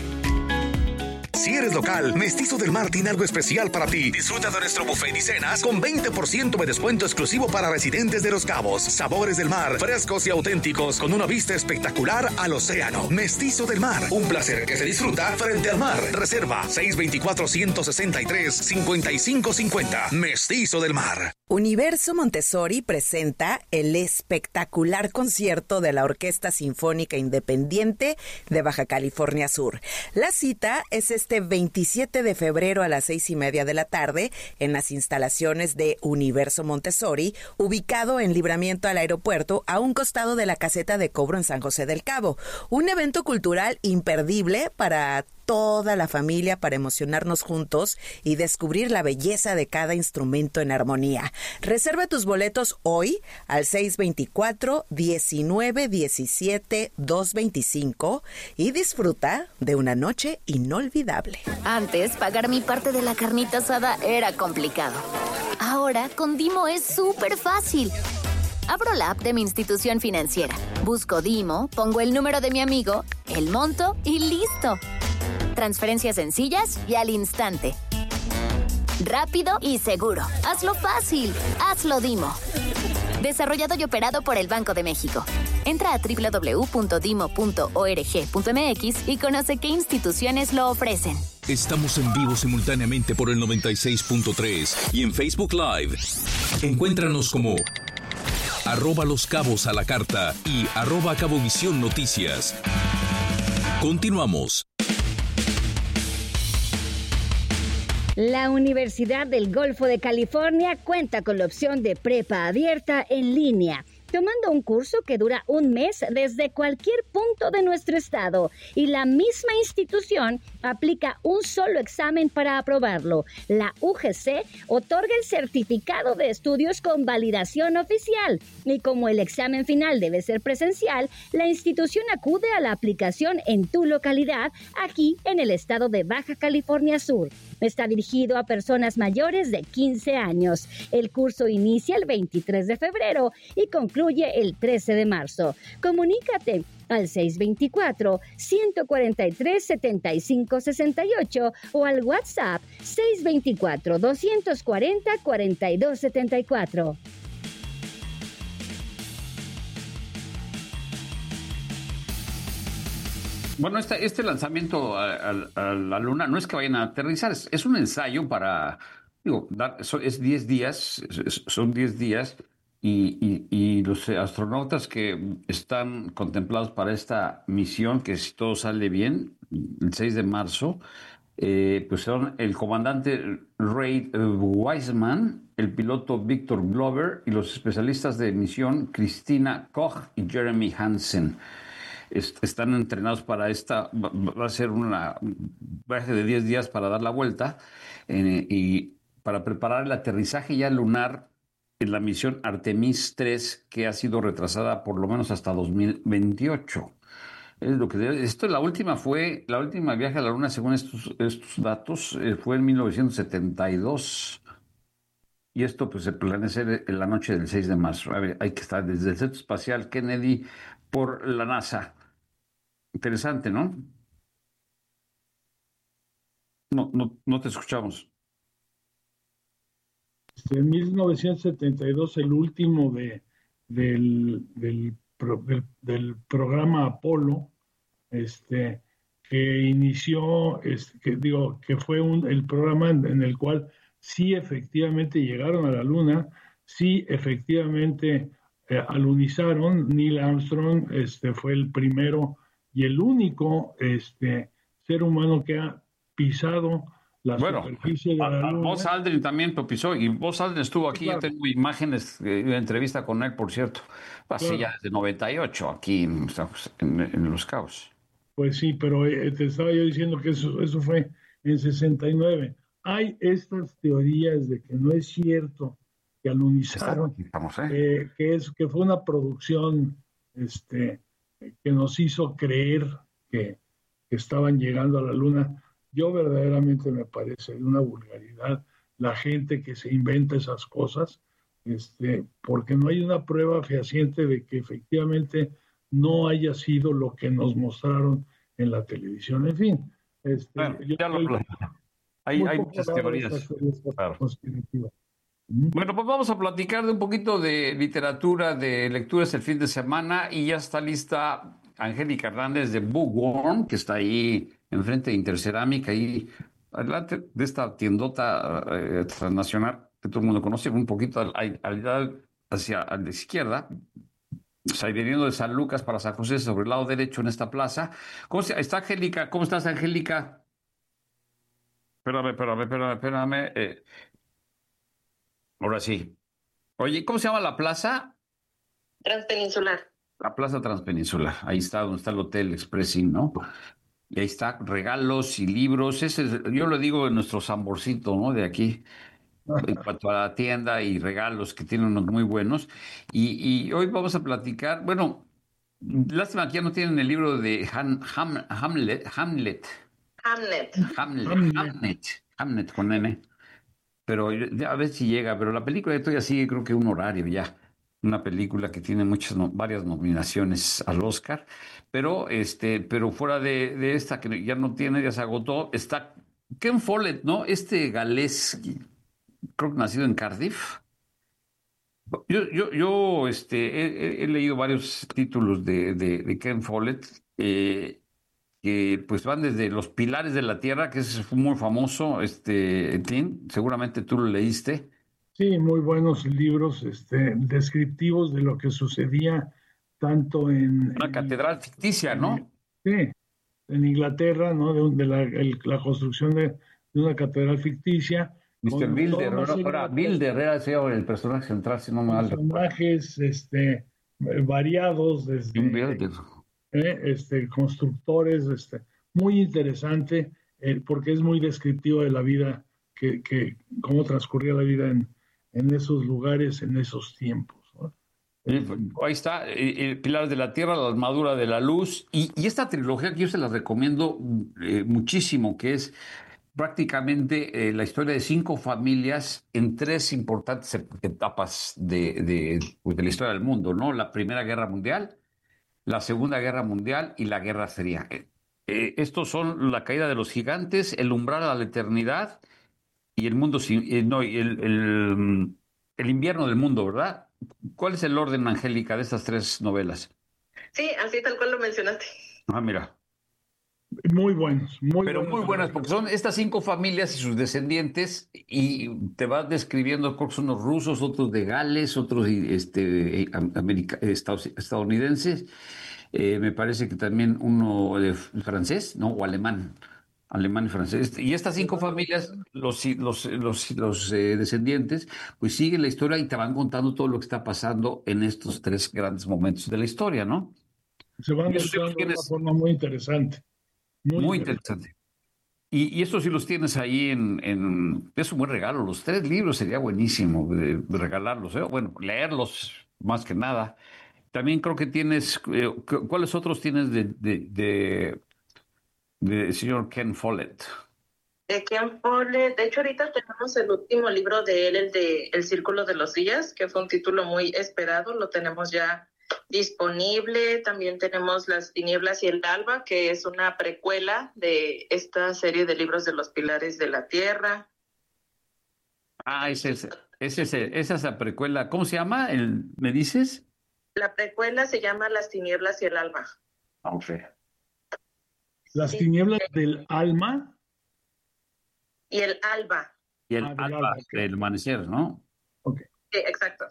Si eres local, Mestizo del Mar tiene algo especial para ti. Disfruta de nuestro buffet y cenas con veinte por ciento de descuento exclusivo para residentes de Los Cabos. Sabores del mar, frescos y auténticos, con una vista espectacular al océano. Mestizo del Mar, un placer que se disfruta frente al mar. Reserva seis dos cuatro, uno seis tres, cinco cinco cinco cero. Mestizo del Mar. Universo Montessori presenta el espectacular concierto de la Orquesta Sinfónica Independiente de Baja California Sur. La cita es este veintisiete de febrero a las seis y media de la tarde en las instalaciones de Universo Montessori, ubicado en Libramiento al Aeropuerto, a un costado de la caseta de cobro en San José del Cabo. Un evento cultural imperdible para toda la familia, para emocionarnos juntos y descubrir la belleza de cada instrumento en armonía. Reserva tus boletos hoy al seis dos cuatro, diecinueve diecisiete, doscientos veinticinco y disfruta de una noche inolvidable. Antes, pagar mi parte de la carnita asada era complicado. Ahora, con Dimo es súper fácil. Abro la app de mi institución financiera, busco Dimo, pongo el número de mi amigo, el monto y listo. Transferencias sencillas y al instante. Rápido y seguro. Hazlo fácil. Hazlo Dimo. Desarrollado y operado por el Banco de México. Entra a doble u doble u doble u punto dimo punto org punto eme equis y conoce qué instituciones lo ofrecen. Estamos en vivo simultáneamente por el noventa y seis punto tres y en Facebook Live. Encuéntranos como arroba Los Cabos a la Carta y arroba Cabovisión Noticias. Continuamos. La Universidad del Golfo de California cuenta con la opción de prepa abierta en línea, tomando un curso que dura un mes desde cualquier punto de nuestro estado, y la misma institución aplica un solo examen para aprobarlo. La U G C otorga el certificado de estudios con validación oficial, y como el examen final debe ser presencial, la institución acude a la aplicación en tu localidad, aquí en el estado de Baja California Sur. Está dirigido a personas mayores de quince años. El curso inicia el veintitrés de febrero y concluye el trece de marzo. Comunícate al seis dos cuatro, uno cuatro tres, siete cinco seis ocho o al WhatsApp seis dos cuatro, dos cuatro cero, cuatro dos siete cuatro. Bueno, este, este lanzamiento a, a, a la Luna no es que vayan a aterrizar, es, es un ensayo para, digo, dar, es diez días, es, son diez días, y, y, y los astronautas que están contemplados para esta misión, que si todo sale bien, el seis de marzo, eh, pues son el comandante Ray Wiseman, el piloto Victor Glover y los especialistas de misión Christina Koch y Jeremy Hansen. Están entrenados para esta, va a ser una, un viaje de diez días para dar la vuelta eh, y para preparar el aterrizaje ya lunar en la misión Artemis tres, que ha sido retrasada por lo menos hasta dos mil veintiocho. Es lo que, esto, la última fue, la última viaje a la Luna, según estos, estos datos, eh, fue en mil novecientos setenta y dos. Y esto pues se planea hacer en la noche del seis de marzo. A ver, hay que estar desde el Centro Espacial Kennedy por la NASA. Interesante, ¿no? No, no, no te escuchamos. En mil novecientos setenta y dos, el último de, del, del, del, del programa Apolo, este, que inició, este, que, digo, que fue un, el programa en, en el cual sí efectivamente llegaron a la Luna, sí efectivamente eh, alunizaron. Neil Armstrong este, fue el primero y el único este, ser humano que ha pisado la bueno, superficie de la Luna. Buzz Aldrin también lo pisó, y Buzz Aldrin estuvo aquí, claro. Yo tengo imágenes de entrevista con él, por cierto, así claro. Ya desde noventa y ocho, aquí en, en, en Los Cabos. Pues sí, pero eh, te estaba yo diciendo que eso, eso fue en sesenta y nueve. Hay estas teorías de que no es cierto que alunizaron, Estamos, ¿eh? eh, que, es, que fue una producción este, que nos hizo creer que, que estaban llegando a la Luna. Yo verdaderamente me parece de una vulgaridad la gente que se inventa esas cosas, este, porque no hay una prueba fehaciente de que efectivamente no haya sido lo que nos mostraron en la televisión. En fin, este, bueno, yo ya lo hay, hay muchas teorías. Claro. Bueno, pues vamos a platicar de un poquito de literatura, de lecturas el fin de semana, y ya está lista Angélica Hernández de Bookworm, que está ahí enfrente de Intercerámica, ahí adelante de esta tiendota eh, transnacional que todo el mundo conoce, un poquito al, al, hacia a la izquierda, o sea, viniendo de San Lucas para San José, sobre el lado derecho en esta plaza. ¿Cómo se, está Angélica? ¿Cómo estás, Angélica? Espérame, espérame, espérame, espérame. Eh, ahora sí. Oye, ¿cómo se llama la plaza? Transpeninsular. La plaza Transpeninsular. Ahí está, donde está el Hotel Expressing, ¿no? Y ahí está, regalos y libros. Ese es, yo lo digo, en nuestro samborcito, ¿no? De aquí, en cuanto a la tienda y regalos, que tienen unos muy buenos. Y, y hoy vamos a platicar, bueno, lástima que ya no tienen el libro de Han, Ham, Hamlet, Hamlet. Hamlet. Hamlet. Hamlet. Hamlet con N. Pero ya a ver si llega. Pero la película todavía sigue, creo que un horario ya. Una película que tiene muchas, no, varias nominaciones al Oscar. Pero, este, pero fuera de, de esta, que ya no tiene, ya se agotó, está Ken Follett, ¿no? Este galés, creo que nacido en Cardiff. Yo, yo, yo este, he, he leído varios títulos de, de, de Ken Follett, eh, que pues van desde Los Pilares de la Tierra, que es muy famoso, este, Tim, seguramente tú lo leíste. Sí, muy buenos libros, este, descriptivos de lo que sucedía tanto en... Una en, catedral ficticia, ¿no? Sí, en Inglaterra, ¿no? De, un- de la, el- la construcción de, de una catedral ficticia. mister con Bilder, toda una ahora, serie ahora de Bilder era ese, el personaje central, si no me mal recuerdo. personajes este, eh, variados, desde Jim Bilder. eh, este, constructores, este, muy interesante, eh, porque es muy descriptivo de la vida, que, que cómo transcurría la vida en, en esos lugares, en esos tiempos, ¿no? Sí, ahí está, eh, eh, Pilares de la Tierra, La Armadura de la Luz, y, y esta trilogía que yo se la recomiendo eh, muchísimo, que es prácticamente eh, la historia de cinco familias en tres importantes etapas de, de, pues, de la historia del mundo, ¿no? La Primera Guerra Mundial, la Segunda Guerra Mundial y la Guerra Fría. Eh, eh, estos son la caída de los gigantes, el umbral a la eternidad y el mundo sin, eh, no, y el, el, mm, el invierno del mundo, ¿verdad? ¿Cuál es el orden, Angélica, de estas tres novelas? Sí, así tal cual lo mencionaste. Ah, mira. Muy buenos, muy Pero buenos. muy buenas, porque son estas cinco familias y sus descendientes, y te vas describiendo, creo que son los rusos, otros de Gales, otros este, america, estados, estadounidenses, eh, me parece que también uno de francés, ¿no? O alemán, alemán y francés. Y estas cinco familias, los, los, los, los eh, descendientes, pues siguen la historia y te van contando todo lo que está pasando en estos tres grandes momentos de la historia, ¿no? Se van Y eso sí mostrando los de una tienes- forma muy interesante. Muy, Muy interesante. interesante. Y, y estos sí los tienes ahí en, en... Es un buen regalo. Los tres libros sería buenísimo de, de regalarlos, ¿eh? Bueno, leerlos más que nada. También creo que tienes... eh, cu- ¿cuáles otros tienes de, de, de, de señor Ken Follett? De Ken Follett, de hecho ahorita tenemos el último libro de él, el de El Círculo de los Días, que fue un título muy esperado, lo tenemos ya disponible. También tenemos Las Tinieblas y el Alba, que es una precuela de esta serie de libros de los Pilares de la Tierra. Ah, ese es, ese es, esa es la precuela. ¿Cómo se llama? El, ¿me dices? La precuela se llama Las Tinieblas y el Alba. Ok. Las tinieblas del alma. Y el Alba. Y el Ah, del alba, alba, ok. el amanecer, ¿no? Sí, exacto.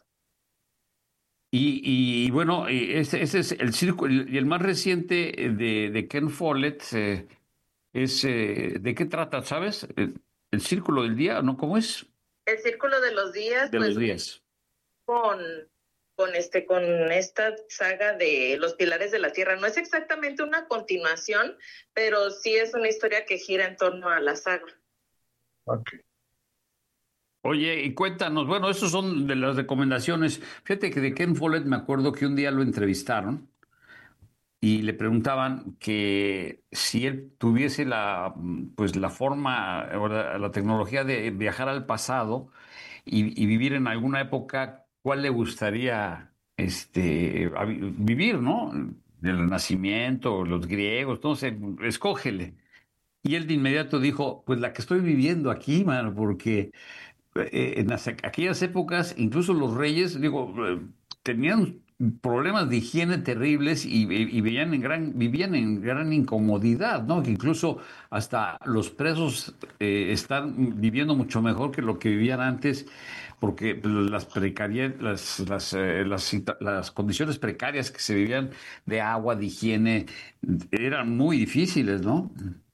Y, y, bueno, y ese, ese es el círculo, y el más reciente de, de Ken Follett eh, es, eh, ¿de qué trata, sabes? El, el círculo del día, ¿no? ¿Cómo es? El Círculo de los Días, De pues, los días. con, con, este, con esta saga de los Pilares de la Tierra. No es exactamente una continuación, pero sí es una historia que gira en torno a la saga. Okay. Oye, y cuéntanos, bueno, estos son de las recomendaciones. Fíjate que de Ken Follett me acuerdo que un día lo entrevistaron y le preguntaban que si él tuviese la, pues, la forma o la, la tecnología de viajar al pasado y, y vivir en alguna época, ¿cuál le gustaría este, a vi- vivir, ¿no? El Renacimiento, los griegos, no sé, escógele. Y él de inmediato dijo, pues la que estoy viviendo aquí, mano, porque eh, en las- aquellas épocas, incluso los reyes, digo, eh, tenían problemas de higiene terribles y, y- y veían en gran, vivían en gran incomodidad, ¿no? Que incluso hasta los presos eh, están viviendo mucho mejor que lo que vivían antes, porque pues, las, precaria- las, las, eh, las, situa- las condiciones precarias que se vivían de agua, de higiene, eran muy difíciles, ¿no?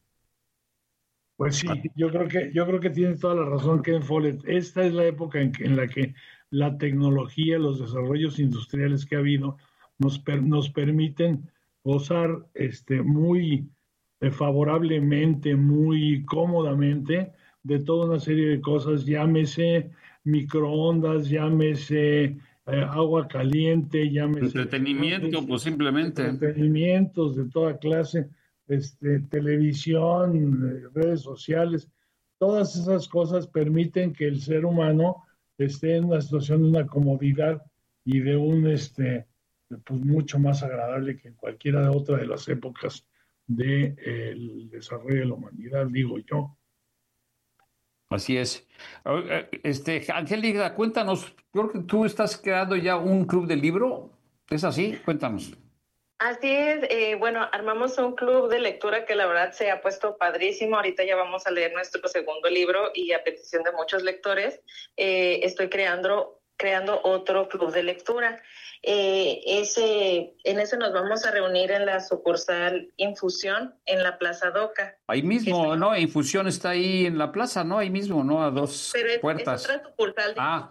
Pues sí, yo creo que, yo creo que tienes toda la razón, Ken Follett. Esta es la época en, que- en la que la tecnología, los desarrollos industriales que ha habido, nos, per- nos permiten gozar este, muy eh, favorablemente, muy cómodamente de toda una serie de cosas, llámese microondas, llámese eh, agua caliente, llámese Entretenimiento, pues simplemente. entretenimientos de toda clase, este, televisión, eh, redes sociales, todas esas cosas permiten que el ser humano esté en una situación de una comodidad y de un, este, pues mucho más agradable que en cualquiera de otra de las épocas del desarrollo de la humanidad, digo yo. Así es. Este, Angélica, cuéntanos, creo que tú estás creando ya un club de libro, ¿es así? Cuéntanos. Así es, eh, bueno, armamos un club de lectura que la verdad se ha puesto padrísimo. Ahorita ya vamos a leer nuestro segundo libro y a petición de muchos lectores, eh, estoy creando, creando otro club de lectura. Eh, ese, en ese nos vamos a reunir en la sucursal Infusión en la Plaza Doca. Ahí mismo, ¿no? Infusión está ahí en la plaza, ¿no? Ahí mismo, ¿no? A dos Pero es, puertas. es otra sucursal de ah,